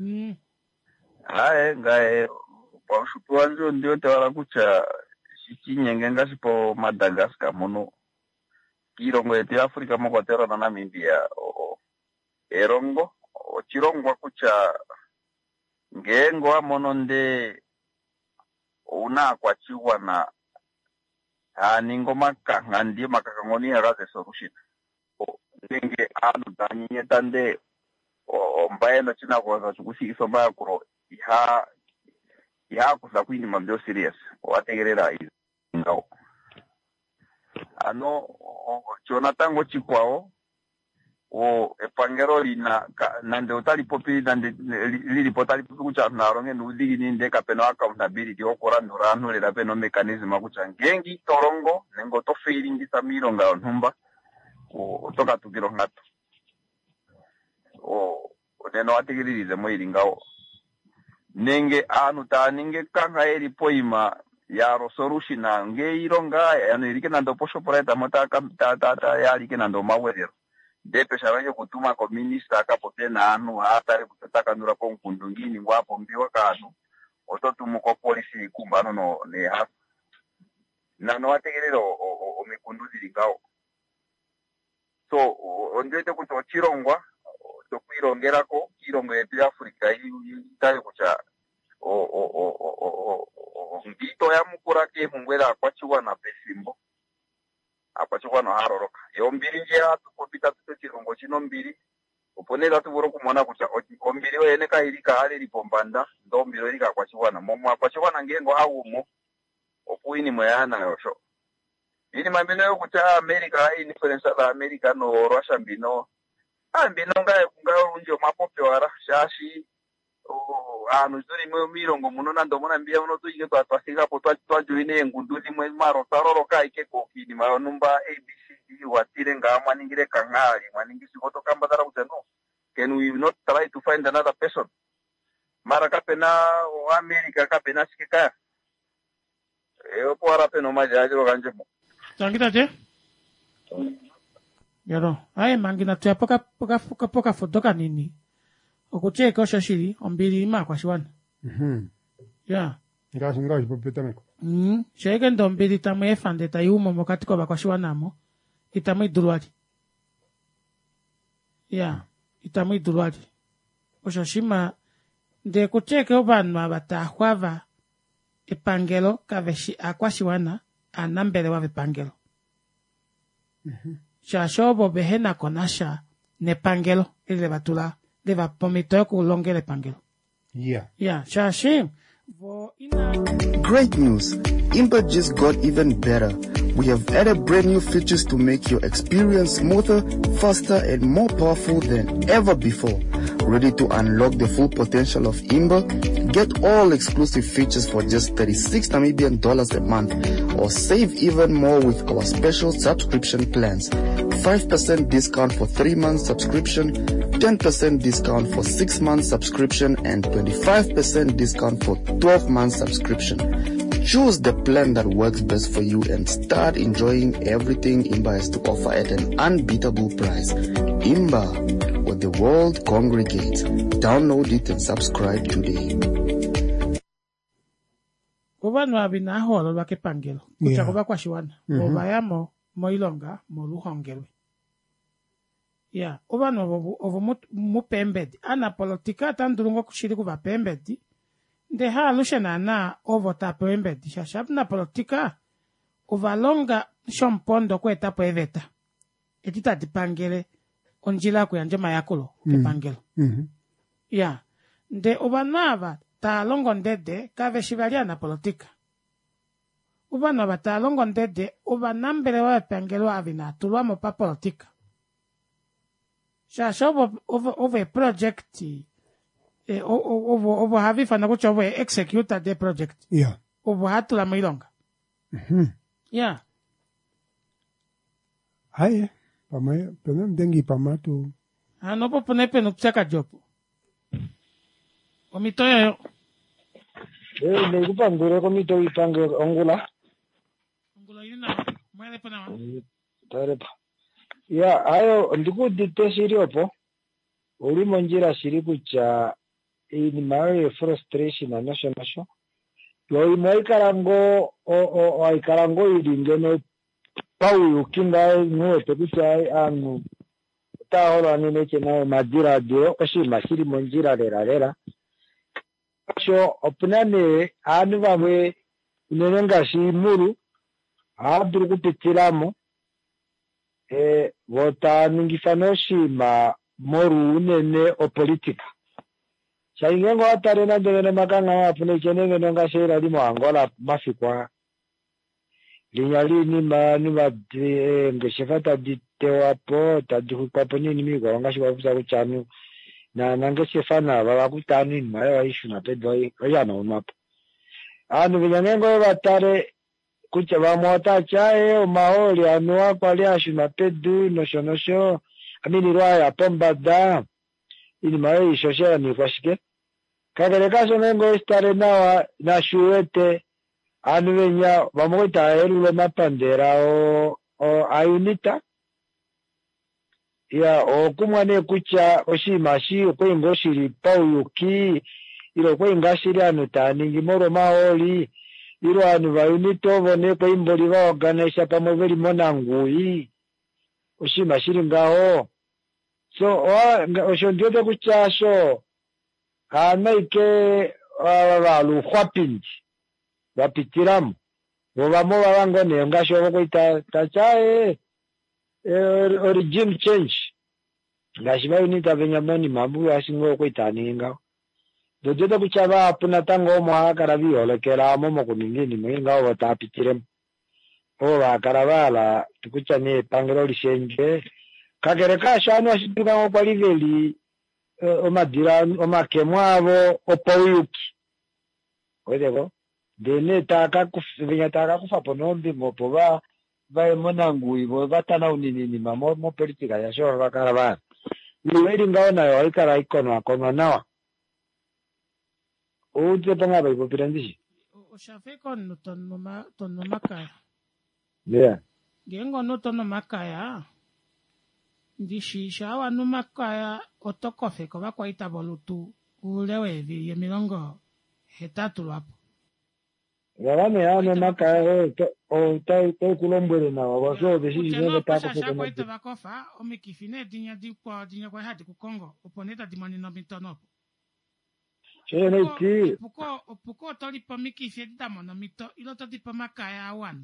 Ngae pa ushupuanzo ndio tawala kucha shikinyenge ngasipo Madagascar muno. Kirongo yetu Afrika mokotero na Namibia erongo chirongwa kucha ngengo amono nde una kwachiwa na ningo makangandi makakangoni haraze solution ndenge anu danye tande mbaye no china kwa chukushikisa mbaya kuro iha kusa kwini mambio serious wategerera ngao ano Jonathan chikwao epangero lina nande utali popi nande lili potali kucha naronge nudigi ninde kapeno accountability okora nurano le peno mechanism akucha ngengi torongo nengo to feeling samiro ngao ntumba otoka tukiro ngato neno atigiririze moiri ngao nenge anu ta ninge kanga eri poima ya solution nge ironga yani irike nando posho poreta mota ta yalike nando mawerero depe shawenye kutuma kwa minister akapote na anu hatari kutataka nura kwa mkundungini wapo mbiwa kanu ototumu kwa polisi kumbano no ne hafu na no ategerero o mikunduzi lingao so ondete kuto chirongwa to kuirongerako kirongo yetu Afrika hii tari kucha ngito ya mukura ke mungwera kwachiwa na pesimbo apachiwa no haroroka yombiri nje tukopita tuchirongo chino mbiri uponera tuburo kumona kucha ombiri wene kahirika hali lipombanda ndo mbiro ilika kwachiwa na momo kwachiwa na ngengo haumo okuini moyana yosho ini mambino yo kucha America hii difference la America no Russia mbino mbino ngayo unjo mapope wara shashi nuzuri mwe mirongo muno nando mona mbia uno tuige twasiga po twajoine ngunduli mwe maro taroro kaike kokini mayo numba ABCD watire ngama ningire kangari maningisi koto kamba dara uteno can we not try to find another person mara kapena America kapena sikika pora peno majajiro kanjemo tangita je yaro ai mangina tia poka fotoka nini okucheka oshashiri ombiri ima kwa shiwana Yeah. Ngashi popeta meko. Shege ndombili tamu efande ta yumo mokati kwa bakwashiwa namo. Itamu idulwali. Yeah. Itamu idulwali. Oshoshima nde kucheke obanu abatahwava epangelo kaveshi akwashiwana anambele wa vipangelo. Shashobo behena konasha nepangelo ile batula deva pomito kulongele pangelo. Yeah. Yeah, shashim. Great news! Imba just got even better. We have added brand new features to make your experience smoother, faster, and more powerful than ever before. Ready to unlock the full potential of Imba? Get all exclusive features for just 36 Namibian dollars a month, or save even more with our special subscription plans. 5% discount for 3 months subscription, 10% discount for 6 months subscription, and 25% discount for 12 months subscription. Choose the plan that works best for you and start enjoying everything Imba has to offer at an unbeatable price. Imba, where the world congregates. Download it and subscribe today. Ubanu abinaholo lwake pangelo. Kuchakuba kwa shiwana. Obayamo moilonga moluhongelwe. Yeah, ubanu ovu mupembedi. Ana politika tandurungo kushiri kuva pembedi. Nde halushe na ovo tapo pembedi. Shashab na politika uvalonga shompondo kwe tapo eveta. Etita dipangele onjila kuyanjema yakulo kipangelo. Yeah, nde ubanava ta longo ndede kave shivalia na politika. Ubanava ta longo ndede ubanambele wa pangelo avina tulwa mopa politika. Shasho over project over havi fana kucha over execute the project. Yeah. Over hatula milonga. Yeah. Haye, pama pena mdengi pamatu. Anopo punepe nukchaka jopo. Omitoyo yo. Ne kupangure komito ipange ongula. Ongula ina mwele pana wa. Tarepa. Ya ayo ndikudite shiriopo. Uri monjira shiri kucha in my frustration national. Yo imoi karango o ai karango idingeno pau ukinga nuete kucha anu. Tahora ni neche na madira dio kashi mashiri monjira lera. So opnane anu vamwe unenga shi muru abduru kupitiramo vota ningifanoshi ma moru unene o politika. Shaingengo atarena devene makanga wapune chenenge nonga shera limo Angola mafikwa. Linyali ni ngeshefata ditewapo tadikupapo nini migo wangashi wafusa kuchanu. Na nangeshefana wawakutani ni mayo waishu na pedwa oyana umapo. Anu vinyangengo watare kucha wamota chae o maoli anuwa kwa liashu na pedu nosho amini rwaya pomba da ini mawe ishoshera ni kwa shike kagerekaso nengo estare na shuwete anu wenya wamoita elule mapandera o ayunita ya o kumwane kucha oshimashi okwe ngoshiri pauyuki ilo kwe ngashiri anu taningi moro maoli ilo anu vayunito vone kwe imboli wa organisha pamoveri monangui oshimashi ngaho. So, oshondiote kuchasho, ike walu khwapinji, wapitiramu, wabamo wawango nengasho wako tachae, regime change, ngashiba unita venyamoni mabu wasingo wako itaninga. Dodiote kuchaba apuna tango mwakara violekera momo kuningini mwinga watapitiremu. Wakarabala, tukucha nye pangelo lishenje, kagereka shano ashituka kwa liveli omadira omakemwavo opoyuki wedego dene taka kufinya taka kufa ponombi mopo va monangu ivo vatana unini mo politika ya shoro vakarabana niweli ngaona yo ikara ikono akono nawa uje panga ba ipopirandishi Oshafeko tono makaya. Yeah. Gengo no tono makaya. Ndishisha wanumakaya otokofe kwa ita volutu ulewe vi yemilongo hetatu lwapo Wawame ano makaya o tai kulombwele na waso besi jine tako shasha kwa ite vakofa omikifine dinya dikwa dinya kwa hati ku Kongo oponeta dimani no mitonopo chene ti opuko tolipa mikifi editamo no mito ilo tolipa makaya awano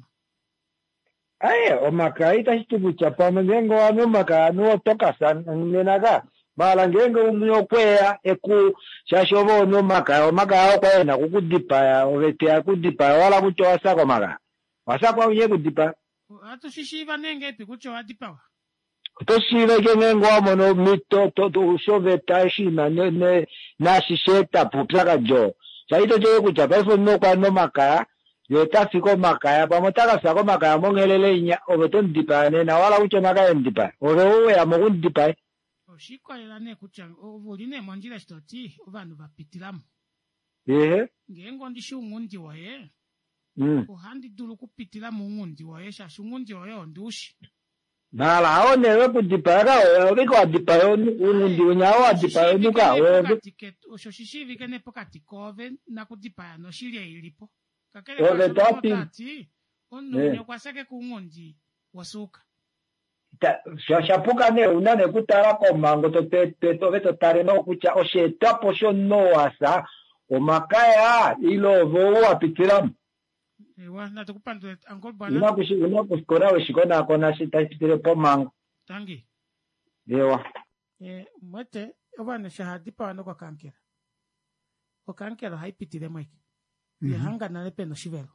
o makaya itashitubu chapa mgengo ano makaya no toka san ngenaga mala ngengo umyokwea eku shashobo no makaya kwa ena kukudipa ya ovete kudipa wala kutoa sako makaya wasakwa unye kudipa atu shishiva nenge epi kucho adipawa toshive kengengo amono mito to shoveta shina ne na shisheta puplaka jo saito je kuchapa ifo no kwa no makaya yota fiko makaya pamotaka sako makaya mongelele nya obeton dipa ne na wala kucho makaya ndipa oro ya mogun dipa Shikwalela ne kucha ovuline mwanjira stoti ovanu vapitilamu ngengo ndishi ungundi waye uhandi dulu kupitila mungundi waye shashi ungundi waye ondushi nala aonewe kudipara oliko adipayo ungundi unyawo adipayo nuka oshoshishivi kene pokati kove na kudipaya no shilie ilipo kakele kwa tati onunyo kwa seke kungundi wasuka shapuka ne unane kutara komango to veto tare no kucha osheta posho no asa o makaya ilo vo apitiram ewa na tukupando angol bana una kuskora weshikona kona shita pitire pomango tangi ewa mwete obana shahadi pa no kwa kankera o kankera haipitire mweki hanga na lepeno shivelo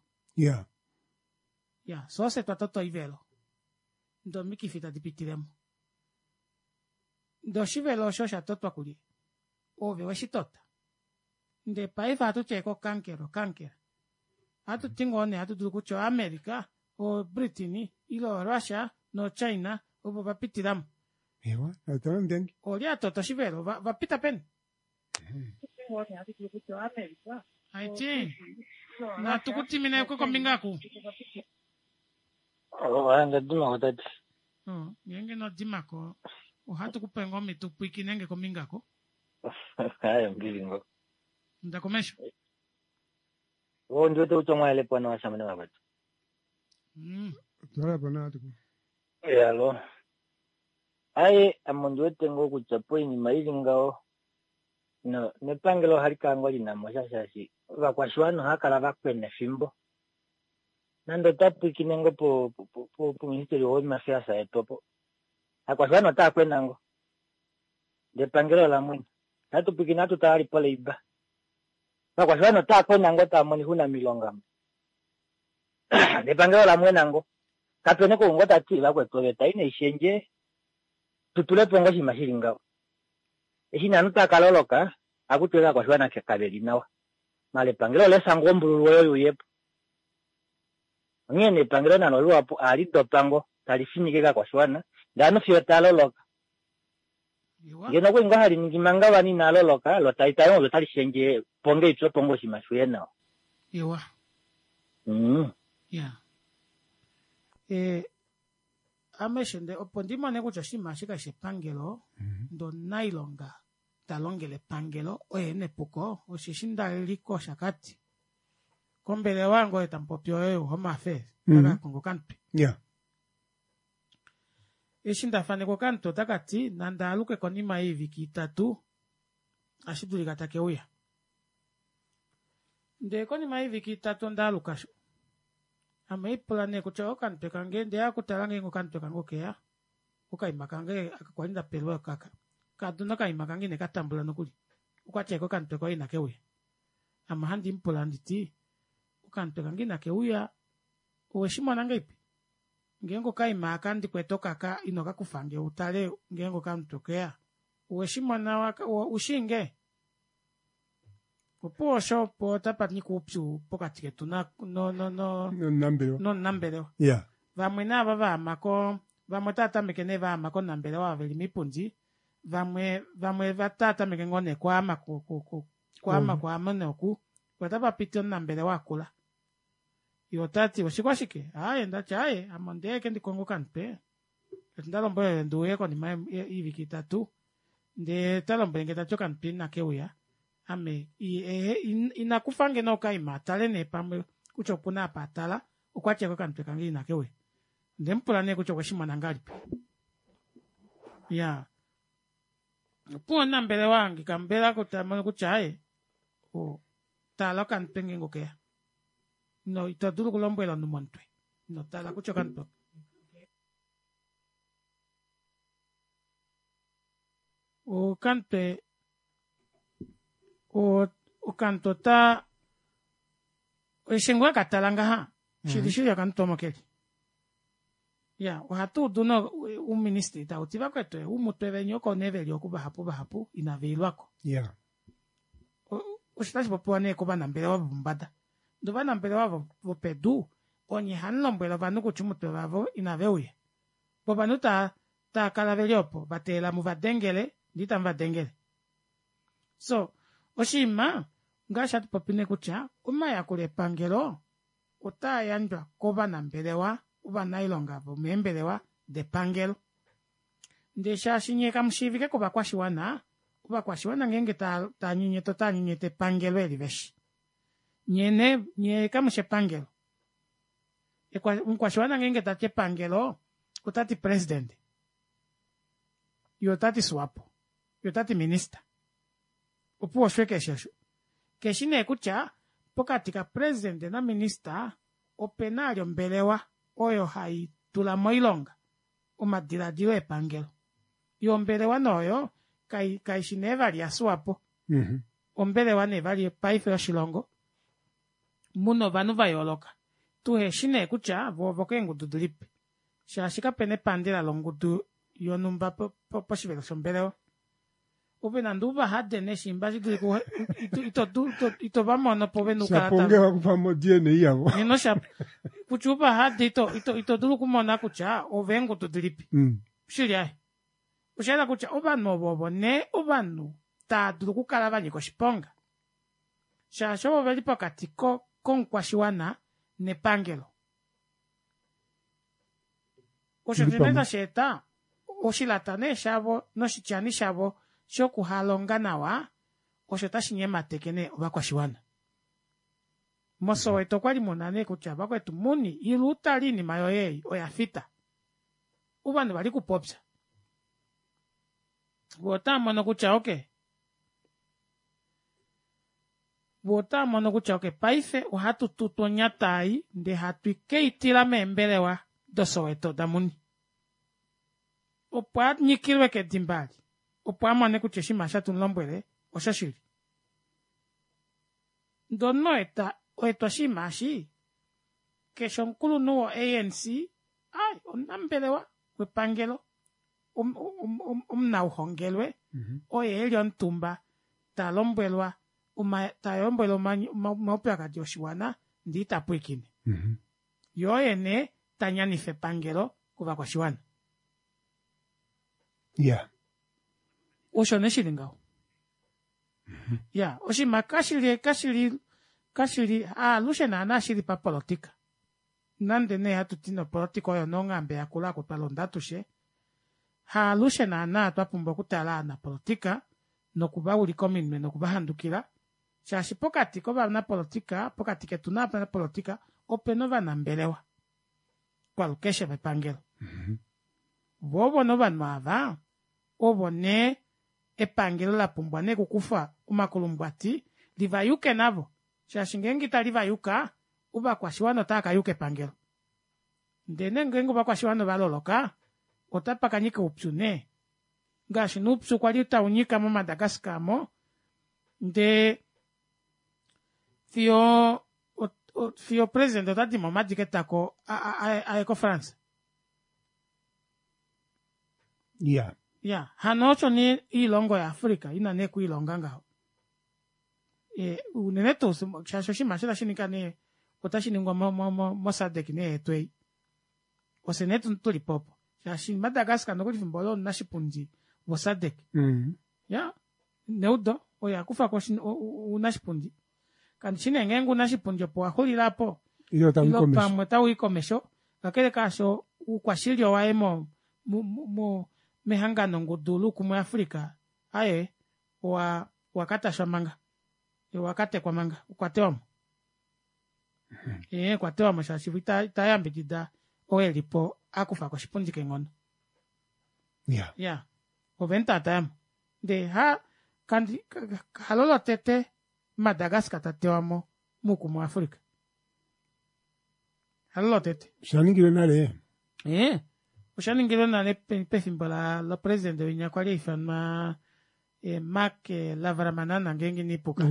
so se tatoto ivelo ndo mikifita dipitiremo ndo shivelo shosha totwa kuli ove washitota nde paifa atu cheko kankera atu tingone atu dukucho Amerika o Britini ilo Russia no China obo vapitiramo ewa atoro ndengi oli atota shivelo vapita pen tingone atu dukucho Amerika aiti na tukutimine ko kombingaku wanga dima watati ngenge no dimako uhatu kupengo mitupu ikinenge komingako haya mbilingo ndakomesha ndio to choma ile pona wasamene wabatu tora bona atu alo ai amonjo tengo kuchapo ni mailingao no nepangelo halikango lina moshashashi vakwashwano hakala vakwene fimbo nando tatu kinengo po ministeri wa mafia etopo akwashwano ta kwenango de pangelo la mwini tatu pikina tu tayari pole iba akwashwano ta kwenango ta moni huna milonga de pangelo la mwenango kapene ko ngota ti la kwetole ta ine ishenje tutule pongo shimashiringao eshina nuta kaloloka akutwela kwashwana kekabeli nawa male pangelo le sangombulu weyo yepo ngene pangelo na nolu apo ali dopango talifinikeka kwashwana ndano fyo taloloka ngeno ko ngahali ngimanga bani naloloka lo taitayo lo talishenje ponge itso pongo shimashwena yewa ameshende opondima ne kucha shimashika shepangelo ndo nailonga talongele pangelo oyene puko oshishinda liko shakati kombele wango etampopyo yo homa affairs taka kongo kanpe ishinda fane ko kanto takati nanda aluke konima hivi kitatu ashiduli katake uya nde konima hivi kitatu ndaluka sho ameiplane kucho kanpe kangende ya kutalange ngo kanpe kangokea ukaimakange akakwalinda pelwa kaka kaduna kaimakange ne katambula nokuli ukwacheko kanpe ko ina kewe amahandi impolanditi ukanpe kange na keuya uweshimo nangaipi ngengo kaimaka ndi kwetoka ka inoka kufange utale ngengo kamtokea uweshimo na waka ushinge uposho po tapatni kupsu pokatike tuna no nambero vamwe na baba mako vamwe tata mekene va mako nambero wa veli mipunzi vamwe vatata mekengone kwa kwa manoku kwatapa pitio nambero wakula yotati wasikwashike enda chaye amondeke ndi kongo kanpe ndalombo nduye ko ni mai hivi kitatu nde talombo ngeta chokan pin na keuya ame inakufange no kaima tale ne pamwe kucho puna patala ukwache kwa kantu kangi na kewe ndempula ne kucho kwa shima nangali ya puo na mbele wangi kambela kutamana kuchae o tala kan pengi ngoke no itaduru kulombela no montwe no tala kucho kanto o kante o kanto ta o shengwa katalanga ha shiri ya kanto mokeli ya o hatu duno un ministri ta utiva kweto umuto evenyo ko nevelyo kuba hapu inavilwako ya o shitashi popone kuba na mbele wa bumbada ndo bana mbele wa vopedu onye hanlo mbele vanu kuchumuto vavo inaveuye bo banu ta kalavelyopo batela muvadengele ndita mvadengele so oshima ngashatu popine kucha umaya kule pangelo utayanjwa koba na mbelewa uba nailonga vo membelewa de pangelo ndesha shinyeka mshivike kuba kwashiwana uba kwashiwana ngenge ta nyinyeto ta nyinyete pangelo eliveshi nye kamushe pangelo kwashiwana ngenge ta pangelo utati president yotati swapo yotati minister upuo shweke shesho keshine kucha pokatika president na minister openalyo mbelewa oyo hai tula moilonga umadiladiwe pangelo yo mbelewa noyo kai shinevali aswapo ombelewa nevali paife oshilongo muno vanu vayoloka tuhe shine kucha vovoke ngududulipe shashika pene pandela longudu yonumba poshivelo shombelewa ube nanduba hade ne shimbaji duko ito vamono pove nukata sapongewa kupamo diene yavo nino shap kuchuba hade ito dulu kumona kucha ovengo tudilipi shiria ushela kucha obanu bobo ne obanu ta dulu kukala vanyiko shiponga shasho veli pakati konkwashiwana ne pangelo oshotineta sheta oshilatane shavo noshichani shavo shokuhalonga nawa osho tashinye matekene obakwashiwana mosoweto kwali munane kutya bakwetu muni iluta lini mayoyeyi oyafita ubanu bali kupopya botamono kutya oke paife ohatu tutonya tai nde hatu ikeitila membelewa dosoweto damuni opo anyikilwe kedimbali opo amone kutya shima shatu nlombwele oshashili ndono oeto shima shi kesho mkulu nuwo ANC ai onambelewa kwepangelo umnauhongelwe oye elio ntumba talombwelwa tayombwelwa maupyakati oshiwana ndi tapwikine yoyene tanyanife pangelo kuva kwashiwana ya osho neshili ngawo ya oshima kashili lushe nana shili pa politika nande ne hatutino politika oyo nongambe yakula kutwalonda tushe lushe nana twapumba kutala na politika nokuba uliko minwe nokuba handukila shashi pokati koba na politika pokati ketu na politika openo vana mbelewa kwalukeshe vepangelo bobo no vanhu ava ovone epangelo lapumbwa nekukufa umakulumbwati livayuke navo shashi ngengita livayuka ubakwashiwano takayuke epangelo ndene ngengo ubakwashiwano valoloka otapakanyika upyu ne ngashi nupyu kwali utaunyika mo Madagascar mo nde fio president otadimo madiketako aeko France ya hanocho ni ilongo ya Afrika ina neku ilonga ngao unene to shasho shimashira shinikane otashiningwa mo SADC ne etwei osenetu tulipopo shashi Madagascar nokuli fimbolo nashipunji wo SADC ya neudo oya kufa ko unashipunji kandi chinengengu nashipunji po ahulilapo ilo pamwe tawikomesho kakele kasho ukwashilyo waemo mu mehangano ngudulu kumwe Afrika aye wakata shamanga wakate kwa manga ukwatewamo kwatewamo shashivu itayambidida oelipo akufa kwa shipundi kengono oventa atayamo de kandi halolo tete Madagascar tatewamo muku mu Afrika halolo tete shaningire nale ushaningire nale pefimbo la presidente winyakwali ifana Mark Ravalomanana ngengi nipuka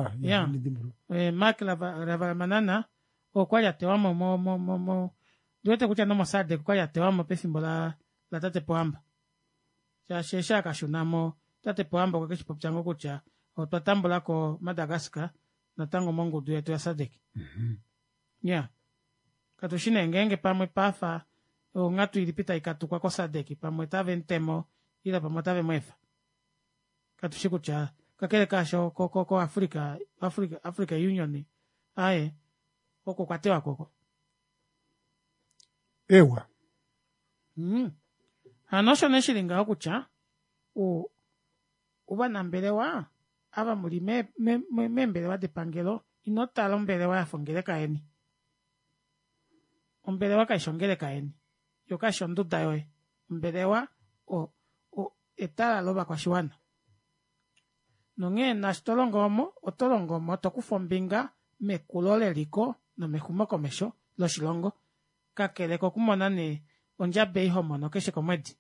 Mark Ravalomanana okwali atewamo mo duete kucha no mosade kwali atewamo pefimbo la tate poamba cha shesha kashunamo tate poamba kwa kishipo chango kucha otwatambula ko Madagascar na tango mongo duetu ya sadek katushine ngenge pamwe pafa ngatu ilipita ikatukwa ko sadek pamwe tave ntemo ila pamwe tave mwefa katushikucha kakele kasho ko Africa Union aye oko kwatewa koko ewa hanosho neshilinga okucha uba nambelewa aba muri membelewa de pangelo inotala ombelewa yafongele kaeni ombelewa kaishongele kaeni yokashonduda yoe ombelewa etala loba kwa shiwana nonge nashtolongomo otolongomo tokufombinga mekulole liko no mehumo komesho loshilongo kakeleko kumona ne onjabe ihomo no keshe komwedi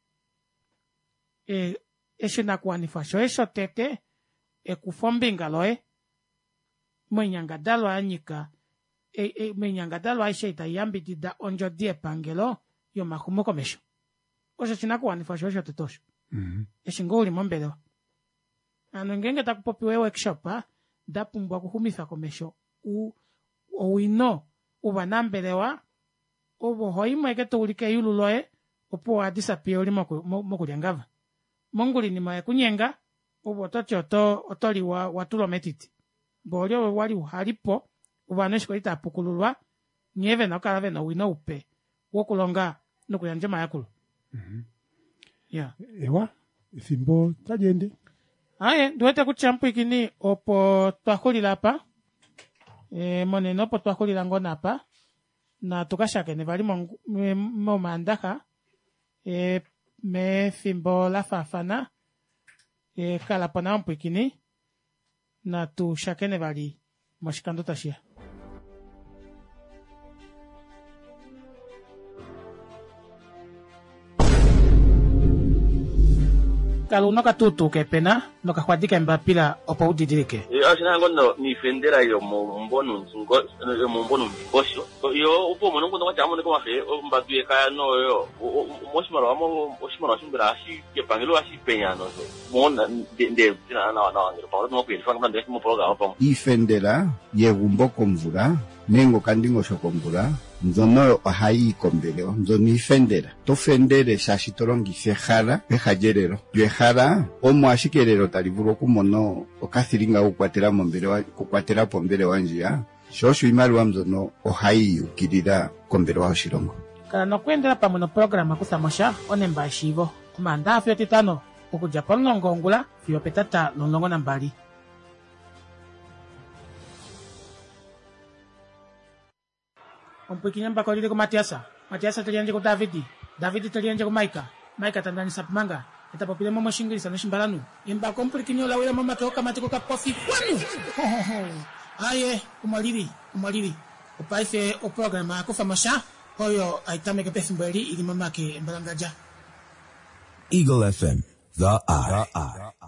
esho nakuanifasho esho tete ekufombinga loe mwenyangadalo anyika mwenyangadalo aisha itayambidida onjo die pangelo yo mahumo komesho osho chinakuanifasho esho tetosho eshingoli mombelewa ano ngenge takupopiwe workshop dapumbwa kuhumisa komesho owino ubanambelewa obo hoimwe ketulike yululoe opo adisapia oli mokulyangava monguli ni mae kunyenga obo totyoto otoli watulo metiti bolio wali uhalipo ubaneshiko itapukululwa nieve na kalave na wino upe wokulonga nokuyanje mayakulo ewa ifimbo tajende aye duete kuchampu ikini opo twakulila apa monene opo twakulila ngona apa na tukashakene bali mo mandaka me fimbo la fafana kala pana mpikini na tushakene bali moshikando tashia kalu no katutu kepena no kakwatika mbapila opo udidirike ashina ngono ni fendera yo mbonu ngosho yo upo mono ngono chamo ko mafe mbatuye kaya no yo moshimaro shimbira ashi ke pangelo ashi peñano mona de na ngiro pa no kweli fanga ndese mo programa pa ifendera yegumbo komvura nengo kandingo shokomvura nzono ohai kombeleo nzoni ifendera tofendere shashitolongise hara ehajerero yehara omo ashikerero talivuro kumono okathiringa kukwatela mombelewa kukwatela pombelewa njia shosho imaliwa mzono ohai ukirira kombelewa oshilongo kana nokwendela pamwe no programa kusamosha onemba eshivo kumanda afyo titano okuja polongongula fyo petata lolongo nambali ompikinyamba ko lile ko Matiasa talianje ko David talianje ko Maika tandani sapmanga etapopile momo shingirisa no shimbalanu imba komplikinyo la wela mama toka matiko ka pofi kwanu aye umaliri upaise o programa ko famasha oyo aitame ke pesimbeli ili mama ke mbalangaja Eagle FM, the eye.